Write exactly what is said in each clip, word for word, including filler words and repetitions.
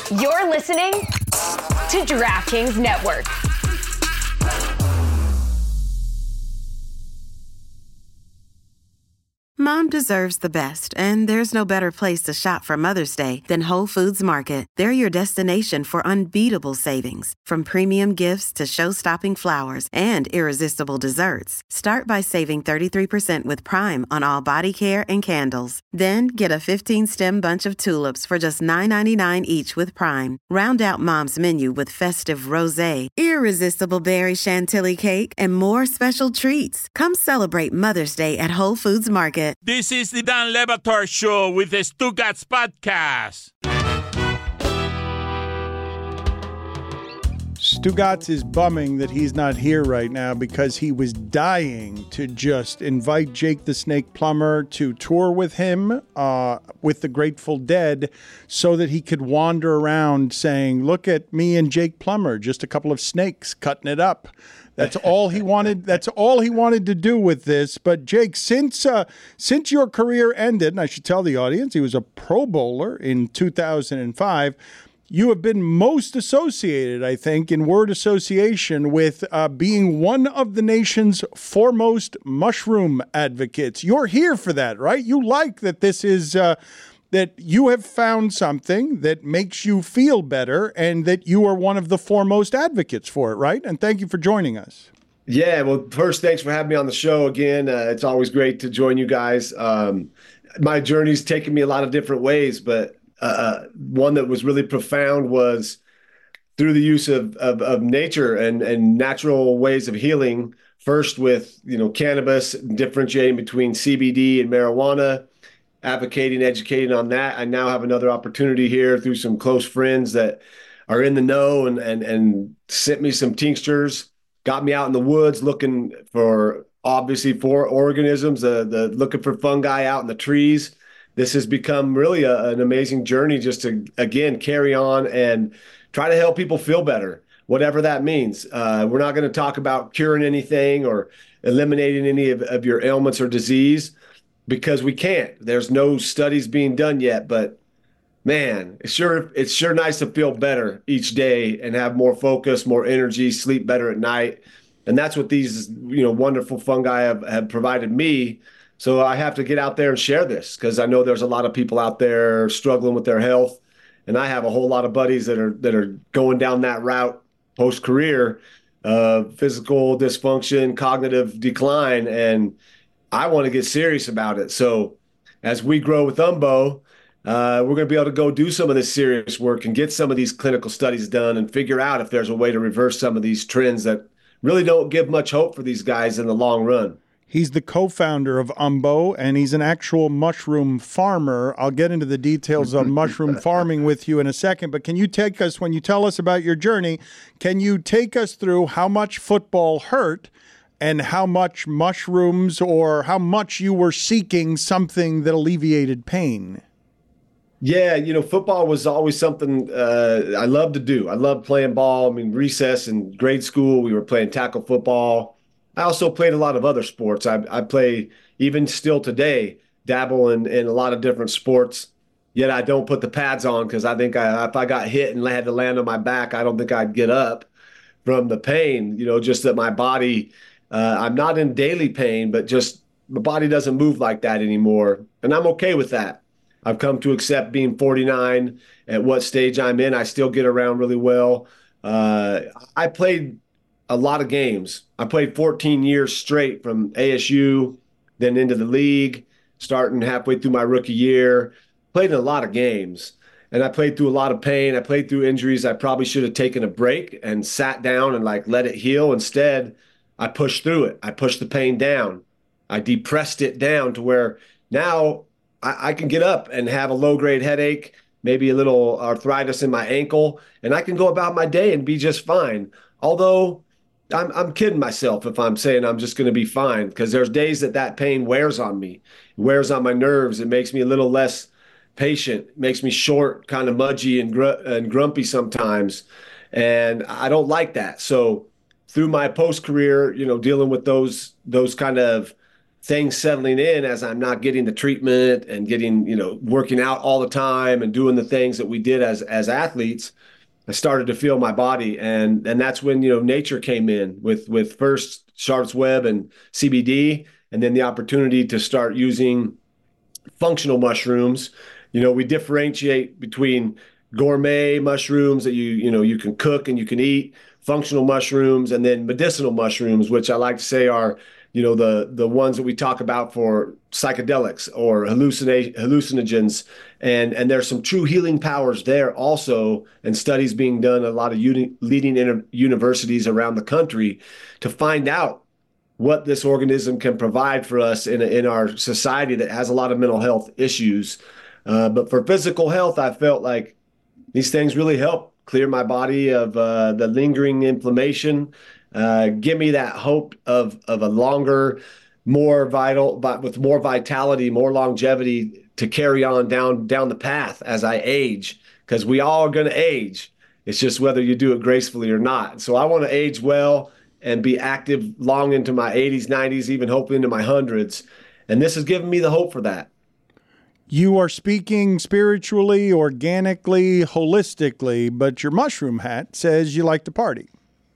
You're listening to DraftKings Network. Mom deserves the best, and there's no better place to shop for Mother's Day than Whole Foods Market. They're your destination for unbeatable savings, from premium gifts to show-stopping flowers and irresistible desserts. Start by saving thirty-three percent with Prime on all body care and candles. Then get a fifteen-stem bunch of tulips for just nine ninety-nine each with Prime. Round out Mom's menu with festive rosé, irresistible berry chantilly cake, and more special treats. Come celebrate Mother's Day at Whole Foods Market. This is the Dan Le Batard Show with the Stugats Podcast. Stugats is bumming that he's not here right now because he was dying to just invite Jake the Snake Plumber to tour with him uh, with the Grateful Dead so that he could wander around saying, look at me and Jake Plummer, just a couple of snakes cutting it up. That's all he wanted. That's all he wanted to do with this. But Jake, since uh, since your career ended, and I should tell the audience, he was a Pro Bowler in two thousand five. You have been most associated, I think, in word association with uh, being one of the nation's foremost mushroom advocates. You're here for that, right? You like that this is. Uh, that you have found something that makes you feel better and that you are one of the foremost advocates for it, right? And thank you for joining us. Yeah, well, first, thanks for having me on the show again. Uh, it's always great to join you guys. Um, my journey's taken me a lot of different ways, but uh, one that was really profound was through the use of, of, of nature and, and natural ways of healing, first with, you know, cannabis, differentiating between C B D and marijuana, advocating, educating on that. I now have another opportunity here through some close friends that are in the know and and and sent me some tinctures, got me out in the woods looking for, obviously, for organisms, uh, the looking for fungi out in the trees. This has become really a, an amazing journey just to, again, carry on and try to help people feel better, whatever that means. Uh, we're not going to talk about curing anything or eliminating any of, of your ailments or disease, because we can't. There's no studies being done yet, but man, it's sure it's sure nice to feel better each day and have more focus, more energy, sleep better at night. And that's what these, you know, wonderful fungi have, have provided me. So I have to get out there and share this because I know there's a lot of people out there struggling with their health. And I have a whole lot of buddies that are that are going down that route post-career, uh, physical dysfunction, cognitive decline, and I want to get serious about it. So as we grow with Umbo, uh, we're going to be able to go do some of this serious work and get some of these clinical studies done and figure out if there's a way to reverse some of these trends that really don't give much hope for these guys in the long run. He's the co-founder of Umbo, and he's an actual mushroom farmer. I'll get into the details of mushroom farming with you in a second, but can you take us, when you tell us about your journey, can you take us through how much football hurt and how much mushrooms, or how much you were seeking something that alleviated pain? Yeah, you know, football was always something uh, I loved to do. I loved playing ball. I mean, recess in grade school, we were playing tackle football. I also played a lot of other sports. I, I play, even still today, dabble in, in a lot of different sports. Yet I don't put the pads on because I think I, if I got hit and had to land on my back, I don't think I'd get up from the pain, you know, just that my body – Uh, I'm not in daily pain, but just my body doesn't move like that anymore. And I'm okay with that. I've come to accept being forty-nine at what stage I'm in. I still get around really well. Uh, I played a lot of games. I played fourteen years straight from A S U, then into the league, starting halfway through my rookie year. Played in a lot of games. And I played through a lot of pain. I played through injuries. I probably should have taken a break and sat down and like let it heal. Instead, I pushed through it. I pushed the pain down. I depressed it down to where now I, I can get up and have a low-grade headache, maybe a little arthritis in my ankle, and I can go about my day and be just fine. Although I'm, I'm kidding myself if I'm saying I'm just going to be fine, because there's days that that pain wears on me, it wears on my nerves. It makes me a little less patient, it makes me short, kind of mudgy and, gr- and grumpy sometimes, and I don't like that. So through my post-career, you know, dealing with those those kind of things settling in as I'm not getting the treatment and getting, you know, working out all the time and doing the things that we did as as athletes, I started to feel my body. And and that's when, you know, nature came in with with first Sharp's Web and C B D, and then the opportunity to start using functional mushrooms. You know, we differentiate between gourmet mushrooms that you, you know, you can cook and you can eat, functional mushrooms, and then medicinal mushrooms, which I like to say are, you know, the the ones that we talk about for psychedelics or hallucina- hallucinogens. And, and there's some true healing powers there also, and studies being done at a lot of uni- leading inter- universities around the country to find out what this organism can provide for us in, a, in our society that has a lot of mental health issues. Uh, but for physical health, I felt like these things really help clear my body of uh, the lingering inflammation, uh, give me that hope of of a longer, more vital, but with more vitality, more longevity to carry on down down the path as I age, because we all are going to age. It's just whether you do it gracefully or not. So I want to age well and be active long into my eighties, nineties, even hopefully into my hundreds. And this has given me the hope for that. You are speaking spiritually, organically, holistically, but your mushroom hat says you like to party.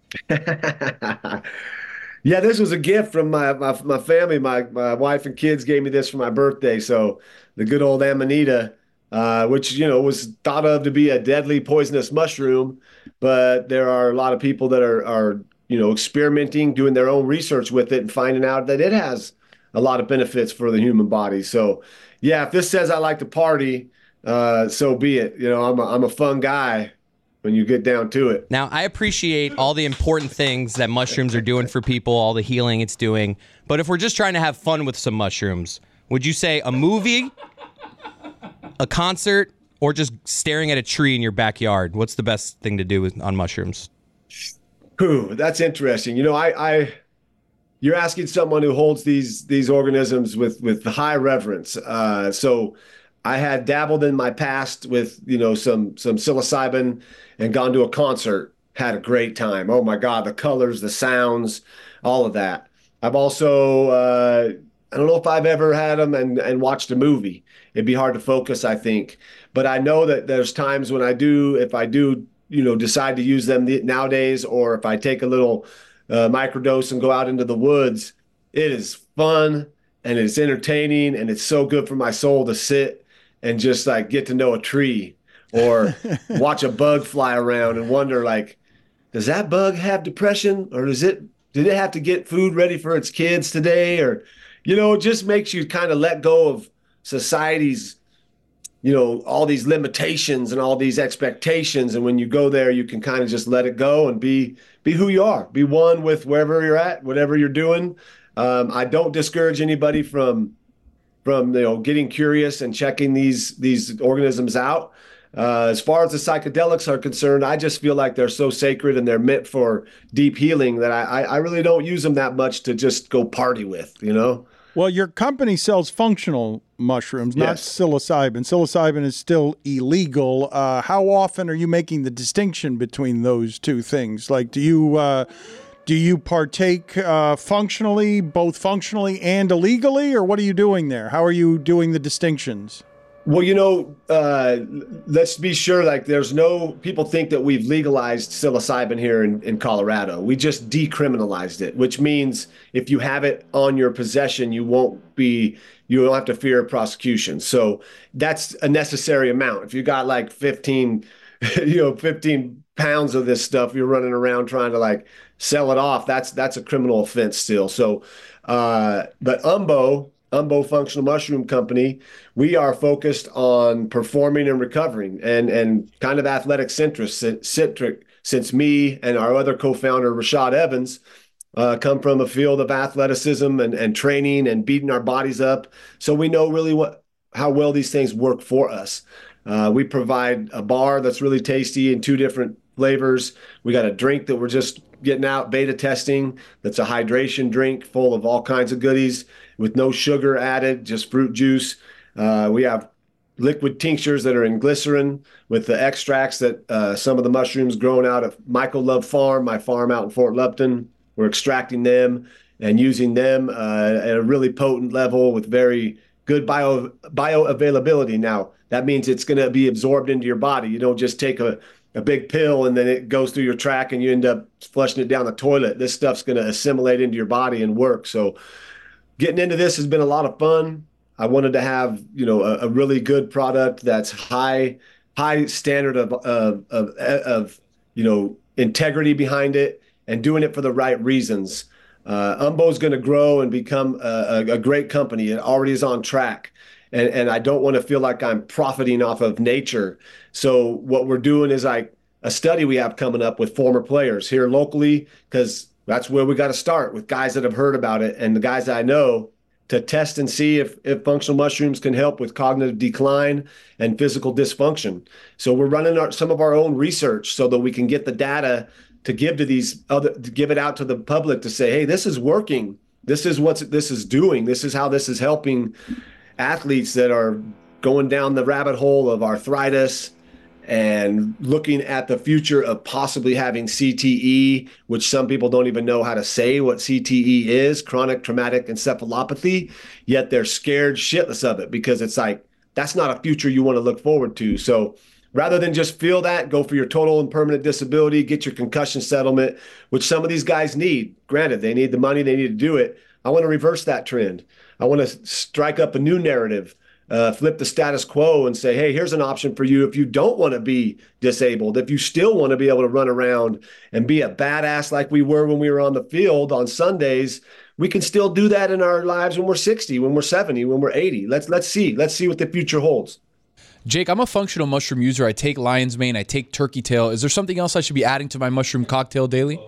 Yeah, this was a gift from my my, my family. My, my wife and kids gave me this for my birthday. So the good old Amanita, uh, which, you know, was thought of to be a deadly poisonous mushroom, but there are a lot of people that are, are, you know, experimenting, doing their own research with it and finding out that it has a lot of benefits for the human body. So yeah, if this says I like to party, uh, so be it. You know, I'm a, I'm a fun guy when you get down to it. Now, I appreciate all the important things that mushrooms are doing for people, all the healing it's doing. But if we're just trying to have fun with some mushrooms, would you say a movie, a concert, or just staring at a tree in your backyard? What's the best thing to do with, on mushrooms? Ooh, that's interesting. You know, I, I you're asking someone who holds these these organisms with with high reverence. Uh, so I had dabbled in my past with, you know, some some psilocybin and gone to a concert, had a great time. Oh my God, the colors, the sounds, all of that. I've also, uh, I don't know if I've ever had them and, and watched a movie. It'd be hard to focus, I think. But I know that there's times when I do, if I do, you know, decide to use them nowadays, or if I take a little uh, microdose and go out into the woods, it is fun and it's entertaining and it's so good for my soul to sit and just like get to know a tree or watch a bug fly around and wonder, like, does that bug have depression, or does it, did it have to get food ready for its kids today? Or, you know, it just makes you kind of let go of society's, you know, all these limitations and all these expectations. And when you go there, you can kind of just let it go and be, be who you are, be one with wherever you're at, whatever you're doing. Um, I don't discourage anybody from, from, you know, getting curious and checking these, these organisms out. Uh, as far as the psychedelics are concerned, I just feel like they're so sacred and they're meant for deep healing that I, I really don't use them that much to just go party with, you know? Well, your company sells functional mushrooms, not Yes. psilocybin. Psilocybin is still illegal. Uh, how often are you making the distinction between those two things? Like, do you uh, do you partake uh, functionally, both functionally and illegally, or what are you doing there? How are you doing the distinctions? Well, you know, uh, let's be sure, like, there's no, people think that we've legalized psilocybin here in, in Colorado. We just decriminalized it, which means if you have it on your possession, you won't be, you don't have to fear prosecution. So that's a necessary amount. If you got like fifteen, you know, fifteen pounds of this stuff, you're running around trying to like sell it off. That's, that's a criminal offense still. So, uh, but Umbo, Umbo Functional Mushroom Company, we are focused on performing and recovering and, and kind of athletic centric, centric since me and our other co-founder, Rashad Evans, uh, come from a field of athleticism and, and training and beating our bodies up. So we know really what how well these things work for us. Uh, we provide a bar that's really tasty in two different flavors. We got a drink that we're just getting out beta testing. That's a hydration drink full of all kinds of goodies with no sugar added, just fruit juice. Uh, we have liquid tinctures that are in glycerin with the extracts that uh, some of the mushrooms grown out of Michael Love Farm, my farm out in Fort Lupton. We're extracting them and using them uh, at a really potent level with very good bio bioavailability. Now, that means it's going to be absorbed into your body. You don't just take a, a big pill and then it goes through your tract and you end up flushing it down the toilet. This stuff's going to assimilate into your body and work. So getting into this has been a lot of fun. I wanted to have, you know, a, a really good product that's high, high standard of, of, of, of, you know, integrity behind it and doing it for the right reasons. Uh, Umbo is going to grow and become a, a, a great company. It already is on track. And, and I don't want to feel like I'm profiting off of nature. So what we're doing is like a study we have coming up with former players here locally, because that's where we got to start, with guys that have heard about it and the guys that I know, to test and see if, if functional mushrooms can help with cognitive decline and physical dysfunction. So we're running our, some of our own research so that we can get the data to give to these other, to give it out to the public to say, hey, this is working. This is what this is doing. This is how this is helping athletes that are going down the rabbit hole of arthritis and looking at the future of possibly having C T E, which some people don't even know how to say what C T E is, chronic traumatic encephalopathy, yet they're scared shitless of it because it's like, that's not a future you want to look forward to. So rather than just feel that, go for your total and permanent disability, get your concussion settlement, which some of these guys need. Granted, they need the money, they need to do it. I want to reverse that trend. I want to strike up a new narrative, uh, flip the status quo and say, hey, here's an option for you if you don't want to be disabled, if you still want to be able to run around and be a badass like we were when we were on the field on Sundays. We can still do that in our lives when we're sixty, when we're seventy, when we're eighty. Let's let's see. Let's see what the future holds. Jake, I'm a functional mushroom user. I take lion's mane. I take turkey tail. Is there something else I should be adding to my mushroom cocktail daily?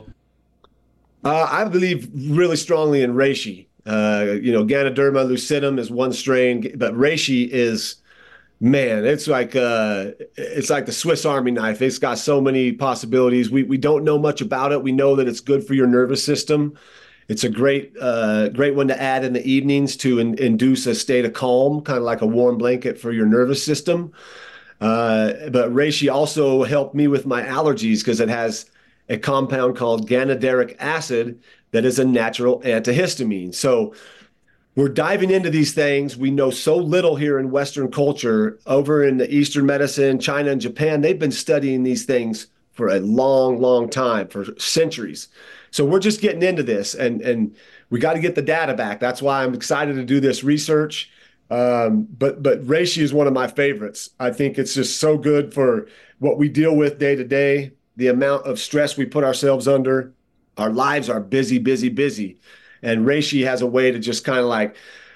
Uh, I believe really strongly in reishi. Uh, you know, Ganoderma lucidum is one strain, but reishi is, man, it's like uh, it's like the Swiss Army knife. It's got so many possibilities. We we don't know much about it. We know that it's good for your nervous system. It's a great uh, great one to add in the evenings to in, induce a state of calm, kind of like a warm blanket for your nervous system. Uh, but reishi also helped me with my allergies because it has a compound called ganoderic acid that is a natural antihistamine. So we're diving into these things. We know so little here in Western culture. Over in the Eastern medicine, China and Japan, they've been studying these things for a long, long time, for centuries. So we're just getting into this, and, and we got to get the data back. That's why I'm excited to do this research. Um, but but reishi is one of my favorites. I think it's just so good for what we deal with day to day, the amount of stress we put ourselves under. Our lives are busy, busy, busy. And reishi has a way to just kind of like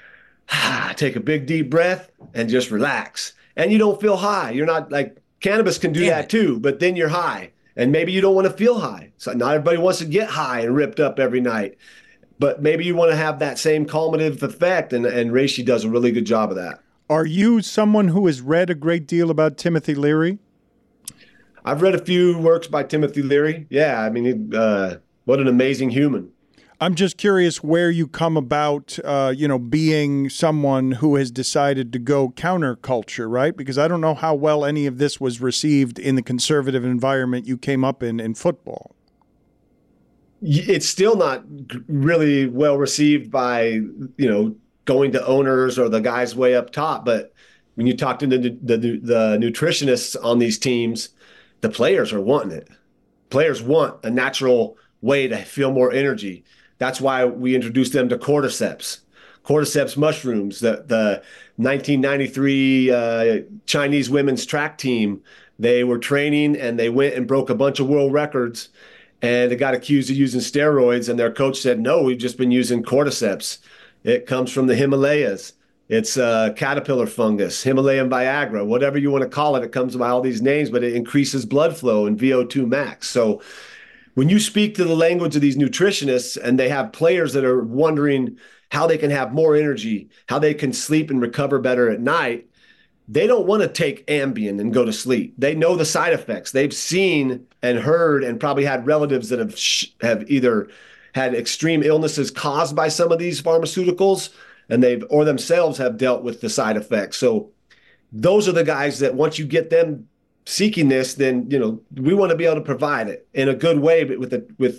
ah, take a big deep breath and just relax. And you don't feel high. You're not like, cannabis can do Damn that it. too, but then you're high. And maybe you don't want to feel high. So not everybody wants to get high and ripped up every night. But maybe you want to have that same calmative effect, and, and reishi does a really good job of that. Are you someone who has read a great deal about Timothy Leary? I've read a few works by Timothy Leary. Yeah, I mean, uh, what an amazing human. I'm just curious where you come about, uh, you know, being someone who has decided to go counterculture, right? Because I don't know how well any of this was received in the conservative environment you came up in in football. It's still not really well received by, you know, going to owners or the guys way up top. But when you talk to the, the, the nutritionists on these teams, the players are wanting it. Players want a natural way to feel more energy. That's why we introduced them to cordyceps. Cordyceps mushrooms, the, the nineteen ninety-three uh, Chinese women's track team, they were training and they went and broke a bunch of world records, and they got accused of using steroids, and their coach said, no, we've just been using cordyceps. It comes from the Himalayas. It's uh, caterpillar fungus, Himalayan Viagra, whatever you want to call it. It comes by all these names, but it increases blood flow and V O two max. So when you speak to the language of these nutritionists and they have players that are wondering how they can have more energy, how they can sleep and recover better at night, they don't want to take Ambien and go to sleep. They know the side effects. They've seen and heard and probably had relatives that have sh- have either had extreme illnesses caused by some of these pharmaceuticals, and they've or themselves have dealt with the side effects. So those are the guys that once you get them seeking this, then, you know, we want to be able to provide it in a good way, but with a, with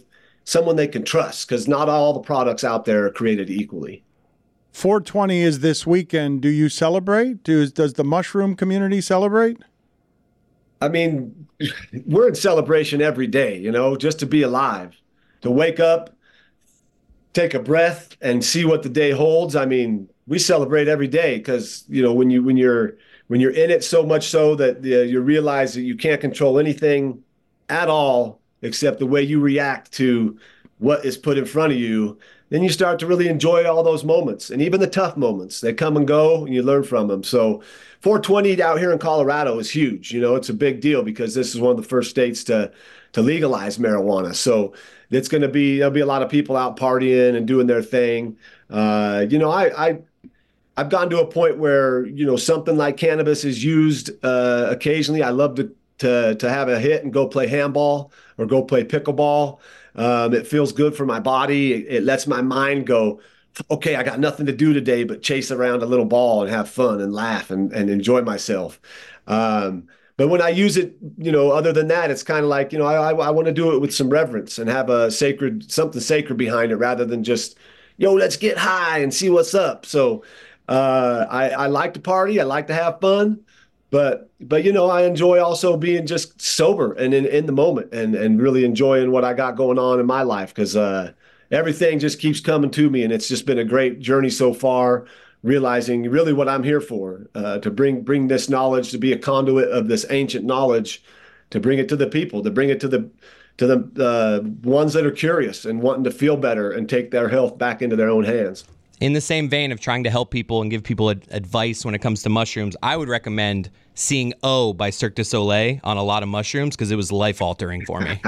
someone they can trust, because not all the products out there are created equally. four twenty is this weekend. Do you celebrate? Do, does the mushroom community celebrate? I mean, we're in celebration every day, you know, just to be alive, to wake up, take a breath, and see what the day holds. I mean, we celebrate every day because, you know, when you when you're when you're in it so much so that uh, you realize that you can't control anything at all except the way you react to what is put in front of you, then you start to really enjoy all those moments, and even the tough moments. They come and go, and you learn from them. So four twenty out here in Colorado is huge. You know, it's a big deal because this is one of the first states to to legalize marijuana. So it's going to be, there'll be a lot of people out partying and doing their thing. Uh, you know, I, I, I've gotten to a point where, you know, something like cannabis is used uh, occasionally. I love to, to, to have a hit and go play handball or go play pickleball. Um, it feels good for my body. It, it lets my mind go, okay, I got nothing to do today but chase around a little ball and have fun and laugh and, and enjoy myself. Um, but when I use it, you know, other than that, it's kind of like, you know, I, I, I want to do it with some reverence and have a sacred, something sacred behind it rather than just, yo, let's get high and see what's up. So uh, I, I like to party. I like to have fun. But, but you know, I enjoy also being just sober and in, in the moment and, and really enjoying what I got going on in my life because uh, everything just keeps coming to me. And it's just been a great journey so far, realizing really what I'm here for, uh, to bring bring this knowledge, to be a conduit of this ancient knowledge, to bring it to the people, to bring it to the to the uh, ones that are curious and wanting to feel better and take their health back into their own hands. In the same vein of trying to help people and give people ad- advice when it comes to mushrooms, I would recommend seeing O by Cirque du Soleil on a lot of mushrooms because it was life-altering for me.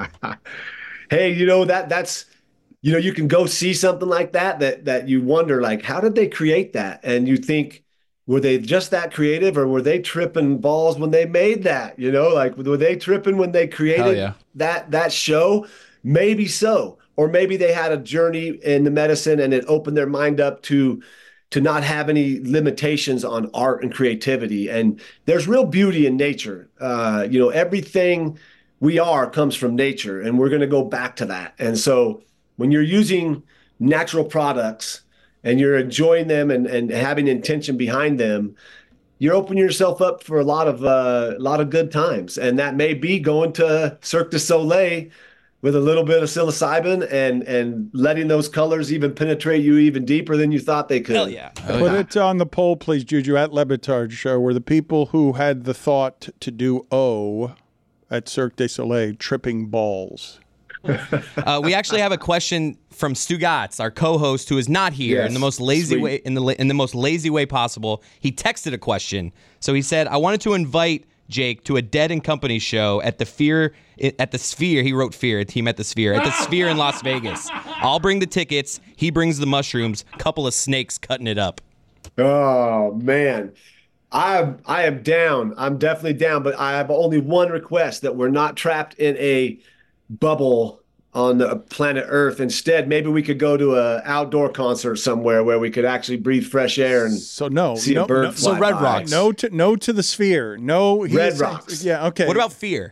Hey, you know, that that's, you know, you can go see something like that, that that you wonder, like, how did they create that? And you think, were they just that creative or were they tripping balls when they made that? You know, like, were they tripping when they created yeah. that that show? Maybe so. Or maybe they had a journey in the medicine and it opened their mind up to to not have any limitations on art and creativity. And there's real beauty in nature. Uh, you know, everything we are comes from nature, and we're going to go back to that. And so when you're using natural products and you're enjoying them and, and having intention behind them, you're opening yourself up for a lot of uh, a lot of good times. And that may be going to Cirque du Soleil with a little bit of psilocybin and and letting those colors even penetrate you even deeper than you thought they could. Hell yeah. Hell Put yeah. it on the poll, please, Juju, at Lebitard Show, were the people who had the thought to do O at Cirque du Soleil tripping balls. Uh, we actually have a question from Stugatz, our co-host, who is not here Yes, in the most lazy sweet. way in the la- in the most lazy way possible. He texted a question, so he said, "I wanted to invite Jake to a Dead and Company show at the Fear at the Sphere." He wrote Fear. He meant the Sphere at the Sphere in Las Vegas. I'll bring the tickets. He brings the mushrooms. Couple of snakes cutting it up. Oh man, I I am down. I'm definitely down. But I have only one request: that we're not trapped in a bubble on the planet Earth. Instead, maybe we could go to a outdoor concert somewhere where we could actually breathe fresh air and So no, see no, a bird no, fly so Red by. Rocks. no to no to the Sphere. No, he Red is- Rocks. Yeah, okay. What about Fear?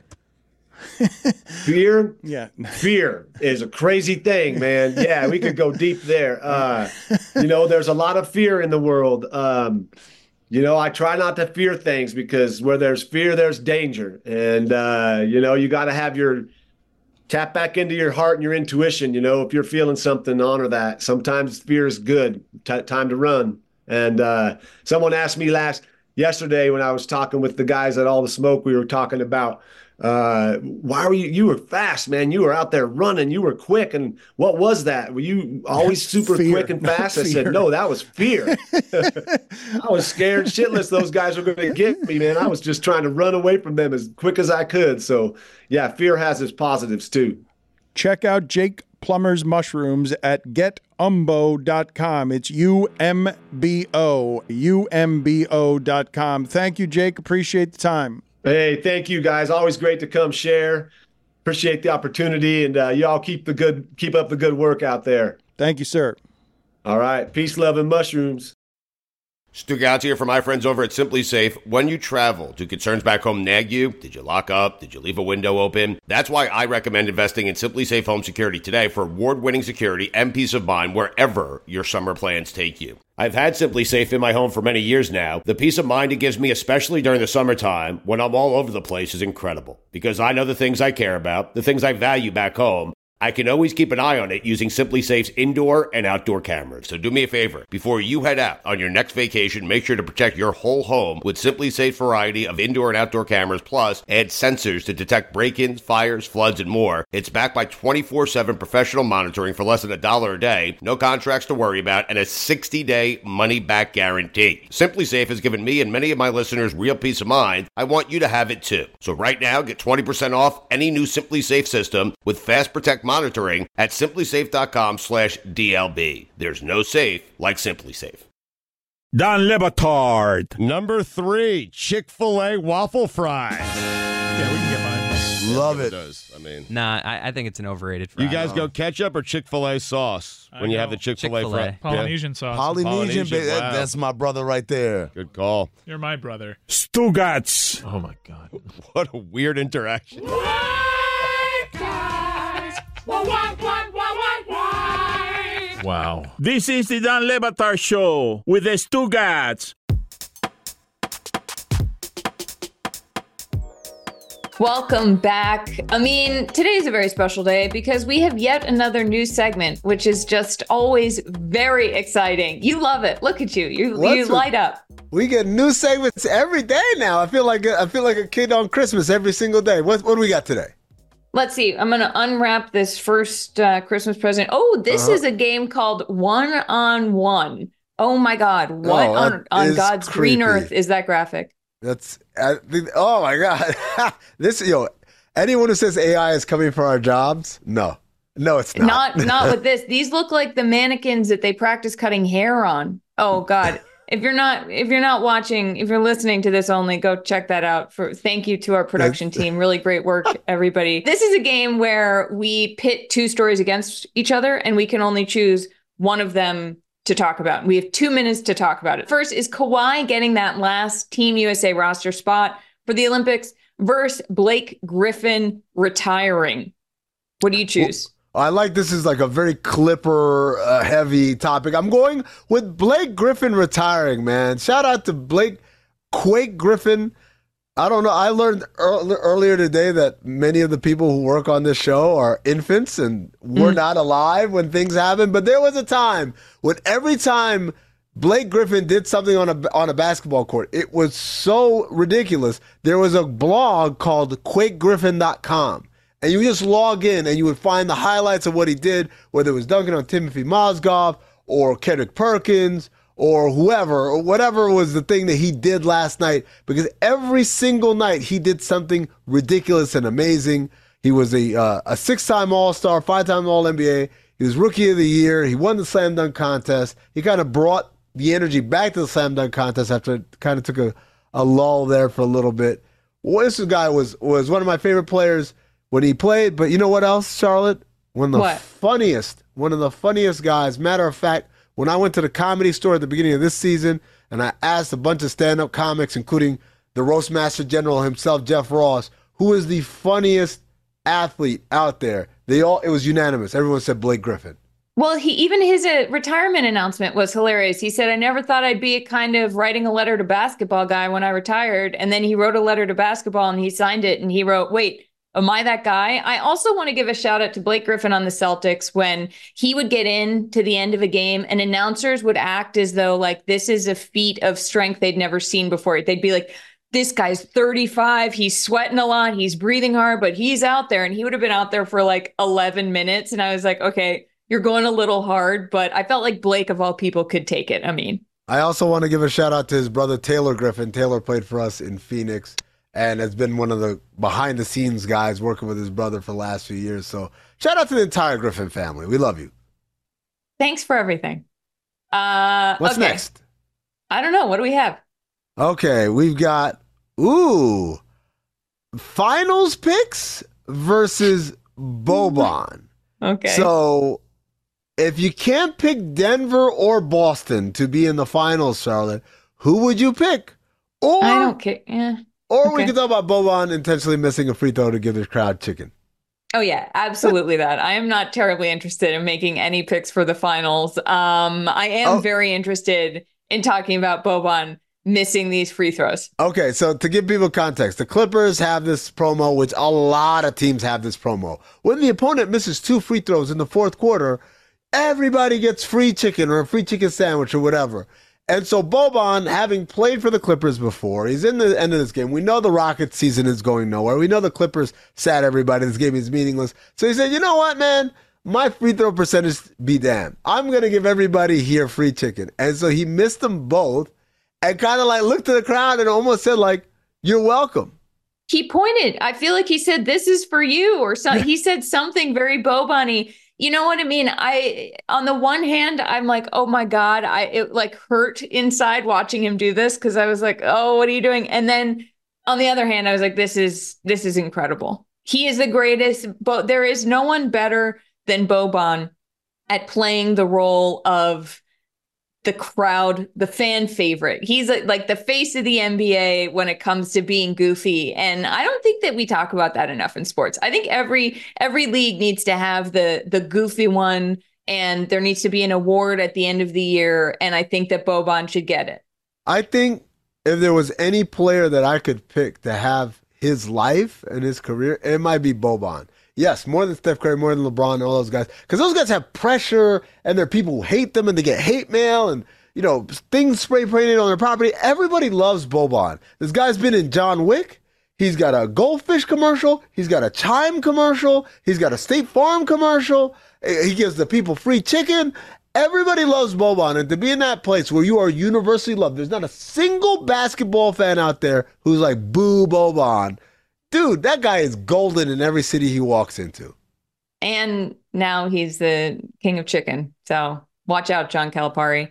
Fear. yeah? Fear is a crazy thing, man. Yeah, we could go deep there. Uh, you know, there's a lot of fear in the world. Um, you know, I try not to fear things because where there's fear, there's danger. And, uh, you know, you got to have your tap back into your heart and your intuition. You know, if you're feeling something, honor that. Sometimes fear is good. T- time to run. And uh, someone asked me last yesterday when I was talking with the guys at All the Smoke, we were talking about, uh, why were you, you were fast, man. You were out there running. You were quick. And what was that? Were you always super Fear. quick and fast? I Fear. said, no, that was fear. I was scared shitless those guys were going to get me, man. I was just trying to run away from them as quick as I could. So yeah, fear has its positives too. Check out Jake Plummer's mushrooms at get umbo dot com. It's U M B O, U M B O dot com. Thank you, Jake. Appreciate the time. Hey, thank you guys. Always great to come share. Appreciate the opportunity, and uh, y'all keep the good, keep up the good work out there. Thank you, sir. All right, peace, love, and mushrooms. Stu Gouts here for my friends over at Simply Safe. When you travel, do concerns back home nag you? Did you lock up? Did you leave a window open? That's why I recommend investing in Simply Safe Home Security today for award-winning security and peace of mind wherever your summer plans take you. I've had Simply Safe in my home for many years now. The peace of mind it gives me, especially during the summertime when I'm all over the place, is incredible. Because I know the things I care about, the things I value back home. I can always keep an eye on it using Simply Safe's indoor and outdoor cameras. So do me a favor. Before you head out on your next vacation, make sure to protect your whole home with Simply Safe's variety of indoor and outdoor cameras, plus add sensors to detect break-ins, fires, floods, and more. It's backed by twenty-four seven professional monitoring for less than a dollar a day, no contracts to worry about, and a sixty-day money-back guarantee. Simply Safe has given me and many of my listeners real peace of mind. I want you to have it too. So right now, get twenty percent off any new Simply Safe system with Fast Protect monitoring at simplysafe.com slash DLB. There's no safe like Simply Safe. Don Le Batard. Number three, Chick-fil-A waffle fries. Yeah, we can get mine. Love Yeah, it. Does. I mean, Nah, I, I think it's an overrated fry. You guys go ketchup or Chick-fil-A sauce I when you go have the Chick-fil-A Chick-fil-A. fries? Polynesian sauce. Polynesian, Polynesian, ba- that- wow. that's my brother right there. good call. You're my brother. Stugats. Oh my god. What a weird interaction. Wow. This is the Don Le Batard Show with the Stugats. Welcome back. I mean, today's a very special day because we have yet another new segment, which is just always very exciting. You love it. Look at you. You What's you it? light up. We get new segments every day now. I feel like I feel like a kid on Christmas every single day. What what do we got today? Let's see. I'm going to unwrap this first uh, Christmas present. Oh, this Uh-huh. is a game called One on One. Oh my God. What Oh, on, that on is God's green creepy. earth is that graphic? That's I think, oh my god. This yo, anyone who says A I is coming for our jobs, no. No, it's not. Not not with this. These look like the mannequins that they practice cutting hair on. Oh God. If you're not if you're not watching, if you're listening to this only, go check that out. For thank you to our production team. Really great work, everybody. This is a game where we pit two stories against each other and we can only choose one of them to talk about. We have two minutes to talk about it. First, is Kawhi getting that last Team U S A roster spot for the Olympics versus Blake Griffin retiring? What do you choose? I like this is like a very Clipper uh, heavy topic. I'm going with Blake Griffin retiring, man. Shout out to Blake Quake Griffin. I don't know. I learned earl- earlier today that many of the people who work on this show are infants and were Mm. not alive when things happened. But there was a time when every time Blake Griffin did something on a on a basketball court, it was so ridiculous. There was a blog called quake griffin dot com. And you just log in and you would find the highlights of what he did, whether it was dunking on Timothy Mozgov or Kendrick Perkins or whoever, or whatever was the thing that he did last night. Because every single night he did something ridiculous and amazing. He was a uh, a six-time All-Star, five-time All-N B A. He was Rookie of the Year. He won the Slam Dunk Contest. He kind of brought the energy back to the Slam Dunk Contest after it kind of took a, a lull there for a little bit. Well, this guy was was one of my favorite players when he played, but you know what else, Charlotte? One of the What? funniest, one of the funniest guys. Matter of fact, when I went to the Comedy Store at the beginning of this season and I asked a bunch of stand-up comics, including the Roastmaster General himself, Jeff Ross, who is the funniest athlete out there, they all it was unanimous. Everyone said Blake Griffin. Well, he even his uh, retirement announcement was hilarious. He said, "I never thought I'd be a kind of writing a letter to basketball guy when I retired." And then he wrote a letter to basketball and he signed it and he wrote, "Wait, am I that guy?" I also want to give a shout out to Blake Griffin on the Celtics when he would get in to the end of a game and announcers would act as though like this is a feat of strength they'd never seen before. They'd be like, "This guy's thirty-five. He's sweating a lot. He's breathing hard, but he's out there." And he would have been out there for like eleven minutes. And I was like, okay, you're going a little hard, but I felt like Blake of all people could take it. I mean, I also want to give a shout out to his brother Taylor Griffin. Taylor played for us in Phoenix and has been one of the behind the scenes guys working with his brother for the last few years. So shout out to the entire Griffin family. We love you. thanks for everything. Uh, What's okay. next? I don't know. What do we have? Okay, we've got, ooh, finals picks versus Boban. Okay. So if you can't pick Denver or Boston to be in the finals, Charlotte, who would you pick? Or I don't care. Yeah. Or Okay. we could talk about Boban intentionally missing a free throw to give the crowd chicken. Oh yeah, absolutely that. I am not terribly interested in making any picks for the finals. Um, I am Oh. very interested in talking about Boban missing these free throws. Okay, so to give people context, the Clippers have this promo, which a lot of teams have this promo. When the opponent misses two free throws in the fourth quarter, everybody gets free chicken or a free chicken sandwich or whatever. And so Boban, having played for the Clippers before, he's in the end of this game. We know the Rockets season is going nowhere. We know the Clippers sat everybody. This game is meaningless. So he said, you know what, man? My free throw percentage be damned. I'm going to give everybody here free chicken. And so he missed them both and kind of like looked to the crowd and almost said like, you're welcome. He pointed. I feel like he said, "This is for you," or so. He said something very Boban-y. You know what I mean? I, on the one hand, I'm like, oh my God, I, it like hurt inside watching him do this. Cause I was like, oh, what are you doing? And then on the other hand, I was like, this is, this is incredible. He is the greatest, but there is no one better than Boban at playing the role of the crowd, the fan favorite. He's like the face of the N B A when it comes to being goofy. And I don't think that we talk about that enough in sports. I think every every league needs to have the the goofy one, and there needs to be an award at the end of the year. And I think that Boban should get it. I think if there was any player that I could pick to have his life and his career, it might be Boban. Yes, more than Steph Curry, more than LeBron and all those guys. Because those guys have pressure and their people hate them and they get hate mail and, you know, things spray painted on their property. Everybody loves Boban. This guy's been in John Wick. He's got a Goldfish commercial. He's got a Chime commercial. He's got a State Farm commercial. He gives the people free chicken. Everybody loves Boban. And to be in that place where you are universally loved, there's not a single basketball fan out there who's like, boo Boban. Dude, that guy is golden in every city he walks into. And now he's the king of chicken. So watch out, John Calipari.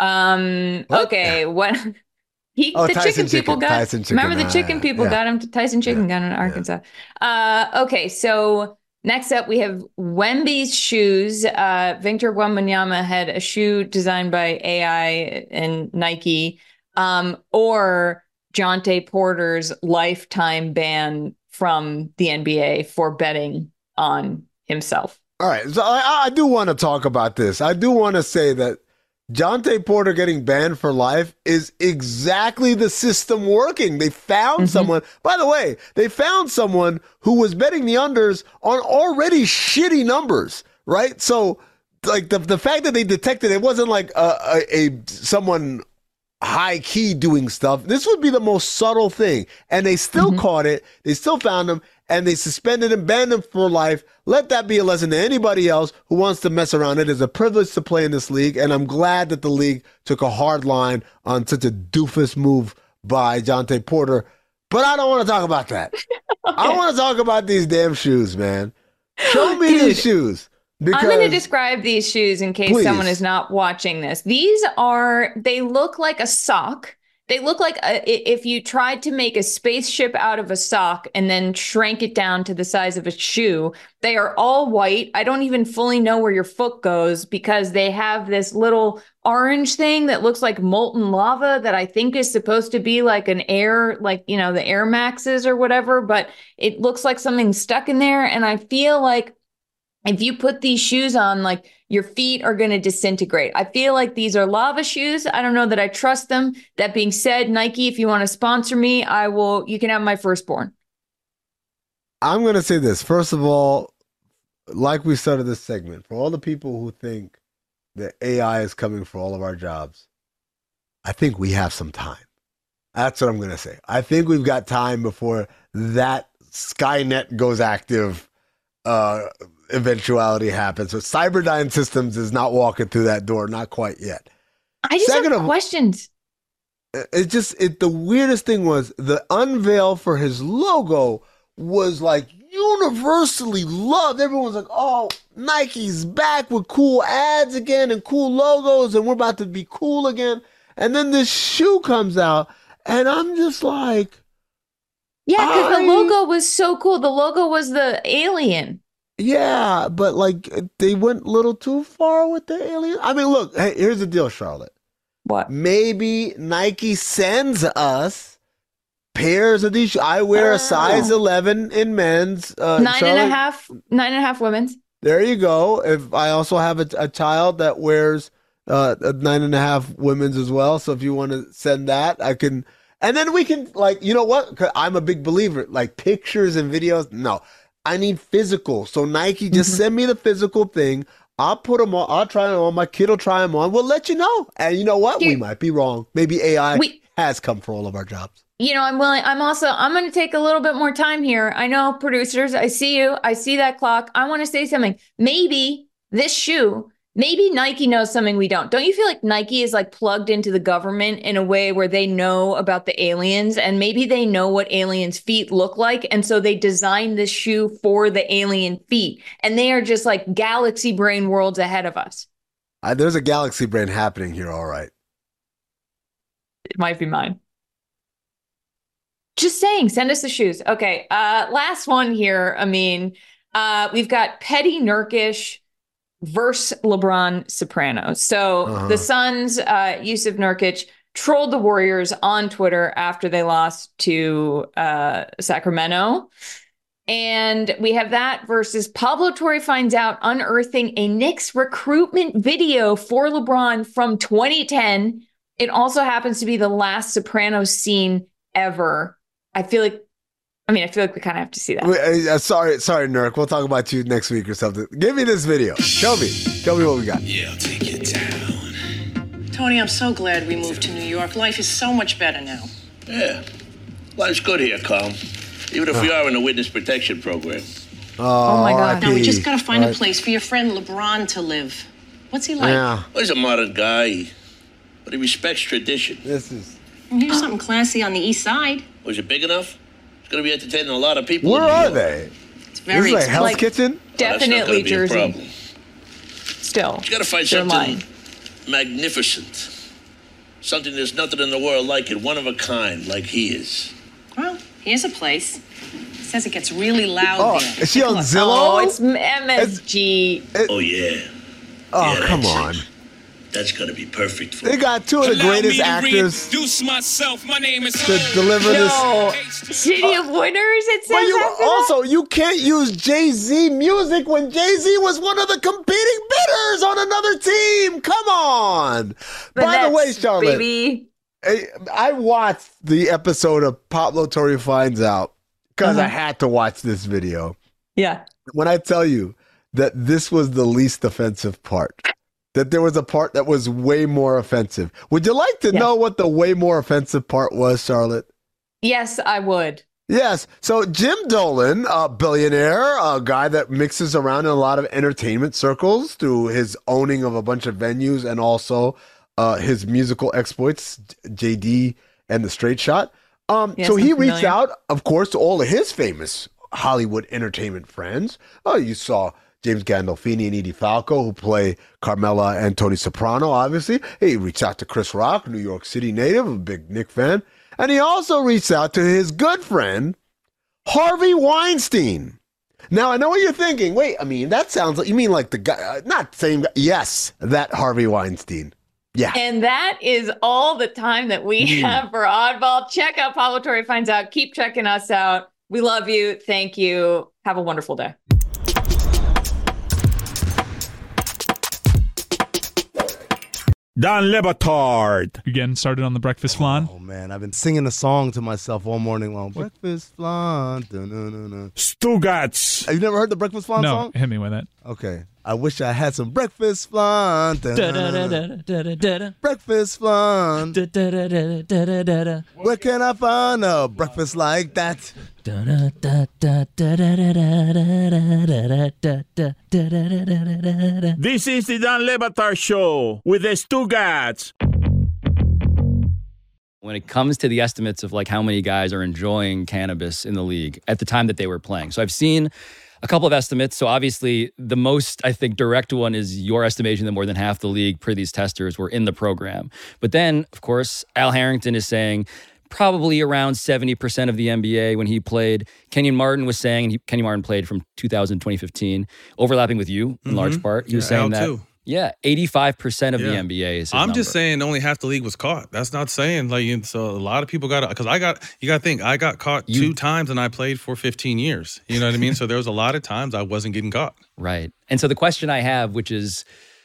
Um, What? okay, what he Oh, the Tyson chicken people Chicken, got Tyson Chicken, remember the uh, chicken people yeah. got him to Tyson Chicken got him in Arkansas. Uh, okay, so next up we have Wemby's shoes. Uh, Victor Wembanyama had a shoe designed by A I and Nike, um, or Jonte Porter's lifetime ban from the N B A for betting on himself. All right, so I, I do want to talk about this. I do want to say that Jonte Porter getting banned for life is exactly the system working. They found Mm-hmm. someone, by the way, they found someone who was betting the unders on already shitty numbers, right? So like the, the fact that they detected it wasn't like a, a, a someone high key doing stuff. This would be the most subtle thing. And they still Mm-hmm. caught it. They still found him and they suspended him, banned him for life. Let that be a lesson to anybody else who wants to mess around. It is a privilege to play in this league. And I'm glad that the league took a hard line on such a doofus move by Jonte Porter. But I don't want to talk about that. Okay. I want to talk about these damn shoes, man. Show me Dude. these shoes. Because I'm going to describe these shoes in case Please. someone is not watching this. These are, they look like a sock. They look like a, i- if you tried to make a spaceship out of a sock and then shrank it down to the size of a shoe. They are all white. I don't even fully know where your foot goes because they have this little orange thing that looks like molten lava that I think is supposed to be like an air, like, you know, the Air Maxes or whatever, but it looks like something stuck in there. And I feel like if you put these shoes on, like your feet are going to disintegrate. I feel like these are lava shoes. I don't know that I trust them. That being said, Nike, if you want to sponsor me, I will, you can have my firstborn. I'm going to say this. First of all, like we started this segment, for all the people who think that A I is coming for all of our jobs, I think we have some time. That's what I'm going to say. I think we've got time before that Skynet goes active uh, eventuality happens. So Cyberdyne Systems is not walking through that door, not quite yet. I just Second have of- questions. It just, it the weirdest thing was the unveil for his logo was like universally loved. Everyone's like, oh, Nike's back with cool ads again and cool logos and we're about to be cool again. And then this shoe comes out and I'm just like, Yeah, because I- the logo was so cool. The logo was the alien. yeah, but like they went a little too far with the alien. I mean, look, hey, here's the deal, Charlotte. What? Maybe Nike sends us pairs of these. I wear a size eleven in men's. Uh, nine Charlotte, and a half, nine and a half women's. There you go. If I also have a, a child that wears uh, a nine and a half women's as well. So if you want to send that, I can. And then we can, like, you know what? 'Cause I'm a big believer, like pictures and videos. No, I need physical. So Nike, just mm-hmm. send me the physical thing. I'll put them on. I'll try them on. My kid will try them on. We'll let you know. And you know what? Here, we might be wrong. Maybe A I we, has come for all of our jobs. You know, I'm willing. I'm also, I'm going to take a little bit more time here. I know, producers, I see you. I see that clock. I want to say something. Maybe this shoe, maybe Nike knows something we don't. Don't you feel like Nike is like plugged into the government in a way where they know about the aliens, and maybe they know what aliens' feet look like? And so they designed this shoe for the alien feet. And they are just like galaxy brain worlds ahead of us. Uh, there's a galaxy brain happening here. All right. It might be mine. Just saying, send us the shoes. Okay, uh, last one here. I mean, uh, we've got Petty Nurkic versus LeBron Soprano. So uh-huh. the Suns, uh, Yusuf Nurkic, trolled the Warriors on Twitter after they lost to uh, Sacramento. And we have that versus Pablo Torre finds out unearthing a Knicks recruitment video for LeBron from twenty ten. It also happens to be the last Sopranos scene ever. I feel like, I mean, I feel like we kind of have to see that. Wait, uh, sorry, sorry, Nurk. We'll talk about you next week or something. Give me this video. Show me. Show me what we got. Yeah, I'll take you down. Tony, I'm so glad we moved to New York. Life is so much better now. Yeah. Life's good here, Carl. Even if oh. we are in a witness protection program. Oh, oh my God. Now we just got to find right. a place for your friend LeBron to live. What's he like? Yeah. Well, he's a modern guy, but he respects tradition. This is... Here's something classy on the east side. Was it big enough? It's going to be entertaining a lot of people. Where are they? It's very this is like Hell's like, Kitchen? Definitely oh, Jersey. Still. But you got to find something lying. magnificent. Something there's nothing in the world like it. One of a kind, like he is. Well, here's a place. It says it gets really loud oh, there. Is she on Zillow? Oh, it's M S G. It's, oh, yeah. Oh, yeah, come on. It. That's going to be perfect for They got two of the Allow greatest me to actors reintroduce myself. My name is to deliver no. this. City of Winners, it says. But you, after also, that? you can't use Jay-Z music when Jay-Z was one of the competing bidders on another team. Come on. The By Nets, the way, Charlotte, baby. I, I watched the episode of Pablo Torre Finds Out because uh-huh. I had to watch this video. Yeah. When I tell you that this was the least offensive part, that there was a part that was way more offensive. Would you like to yeah. know what the way more offensive part was, Charlotte? Yes, I would. Yes. So Jim Dolan, a billionaire, a guy that mixes around in a lot of entertainment circles through his owning of a bunch of venues and also uh, his musical exploits, J D and the Straight Shot. Um, yes, so he I'm reached familiar. out, of course, to all of his famous Hollywood entertainment friends. Oh, you saw James Gandolfini and Edie Falco, who play Carmela and Tony Soprano, obviously. He reached out to Chris Rock, New York City native, a big Knick fan. And he also reached out to his good friend, Harvey Weinstein. Now, I know what you're thinking. Wait, I mean, that sounds like, you mean like the guy, uh, not same guy. Yes, that Harvey Weinstein. Yeah. And that is all the time that we Mm. have for Oddball. Check out Pablo Torre Finds Out. Keep checking us out. We love you. Thank you. Have a wonderful day. Don Le Batard. You getting started on the breakfast flan? Oh, man. I've been singing a song to myself all morning long. Breakfast flan. Dun-dun-dun-dun. Stugats. Have you never heard the breakfast flan no, song? hit me with it. Okay. I wish I had some breakfast flan. Dun-dun-dun-dun. Breakfast flan. Where can I find a breakfast like that? This is the Don Le Batard Show with the Stugats. When it comes to the estimates of like how many guys are enjoying cannabis in the league at the time that they were playing. So I've seen a couple of estimates. So obviously the most, I think, direct one is your estimation that more than half the league per these testers were in the program. But then, of course, Al Harrington is saying probably around seventy percent of the N B A when he played. Kenyon Martin was saying, and he, Kenyon Martin played from two thousand to twenty fifteen, overlapping with you in mm-hmm. large part. He was yeah, saying Al that. too. Yeah, eighty-five percent of Yeah. the N B A is his I'm number. just saying only half the league was caught. That's not saying like and so a lot of people got because I got you got to think I got caught You- two times and I played for fifteen years. You know what I mean? So there was a lot of times I wasn't getting caught. Right. And so the question I have, which is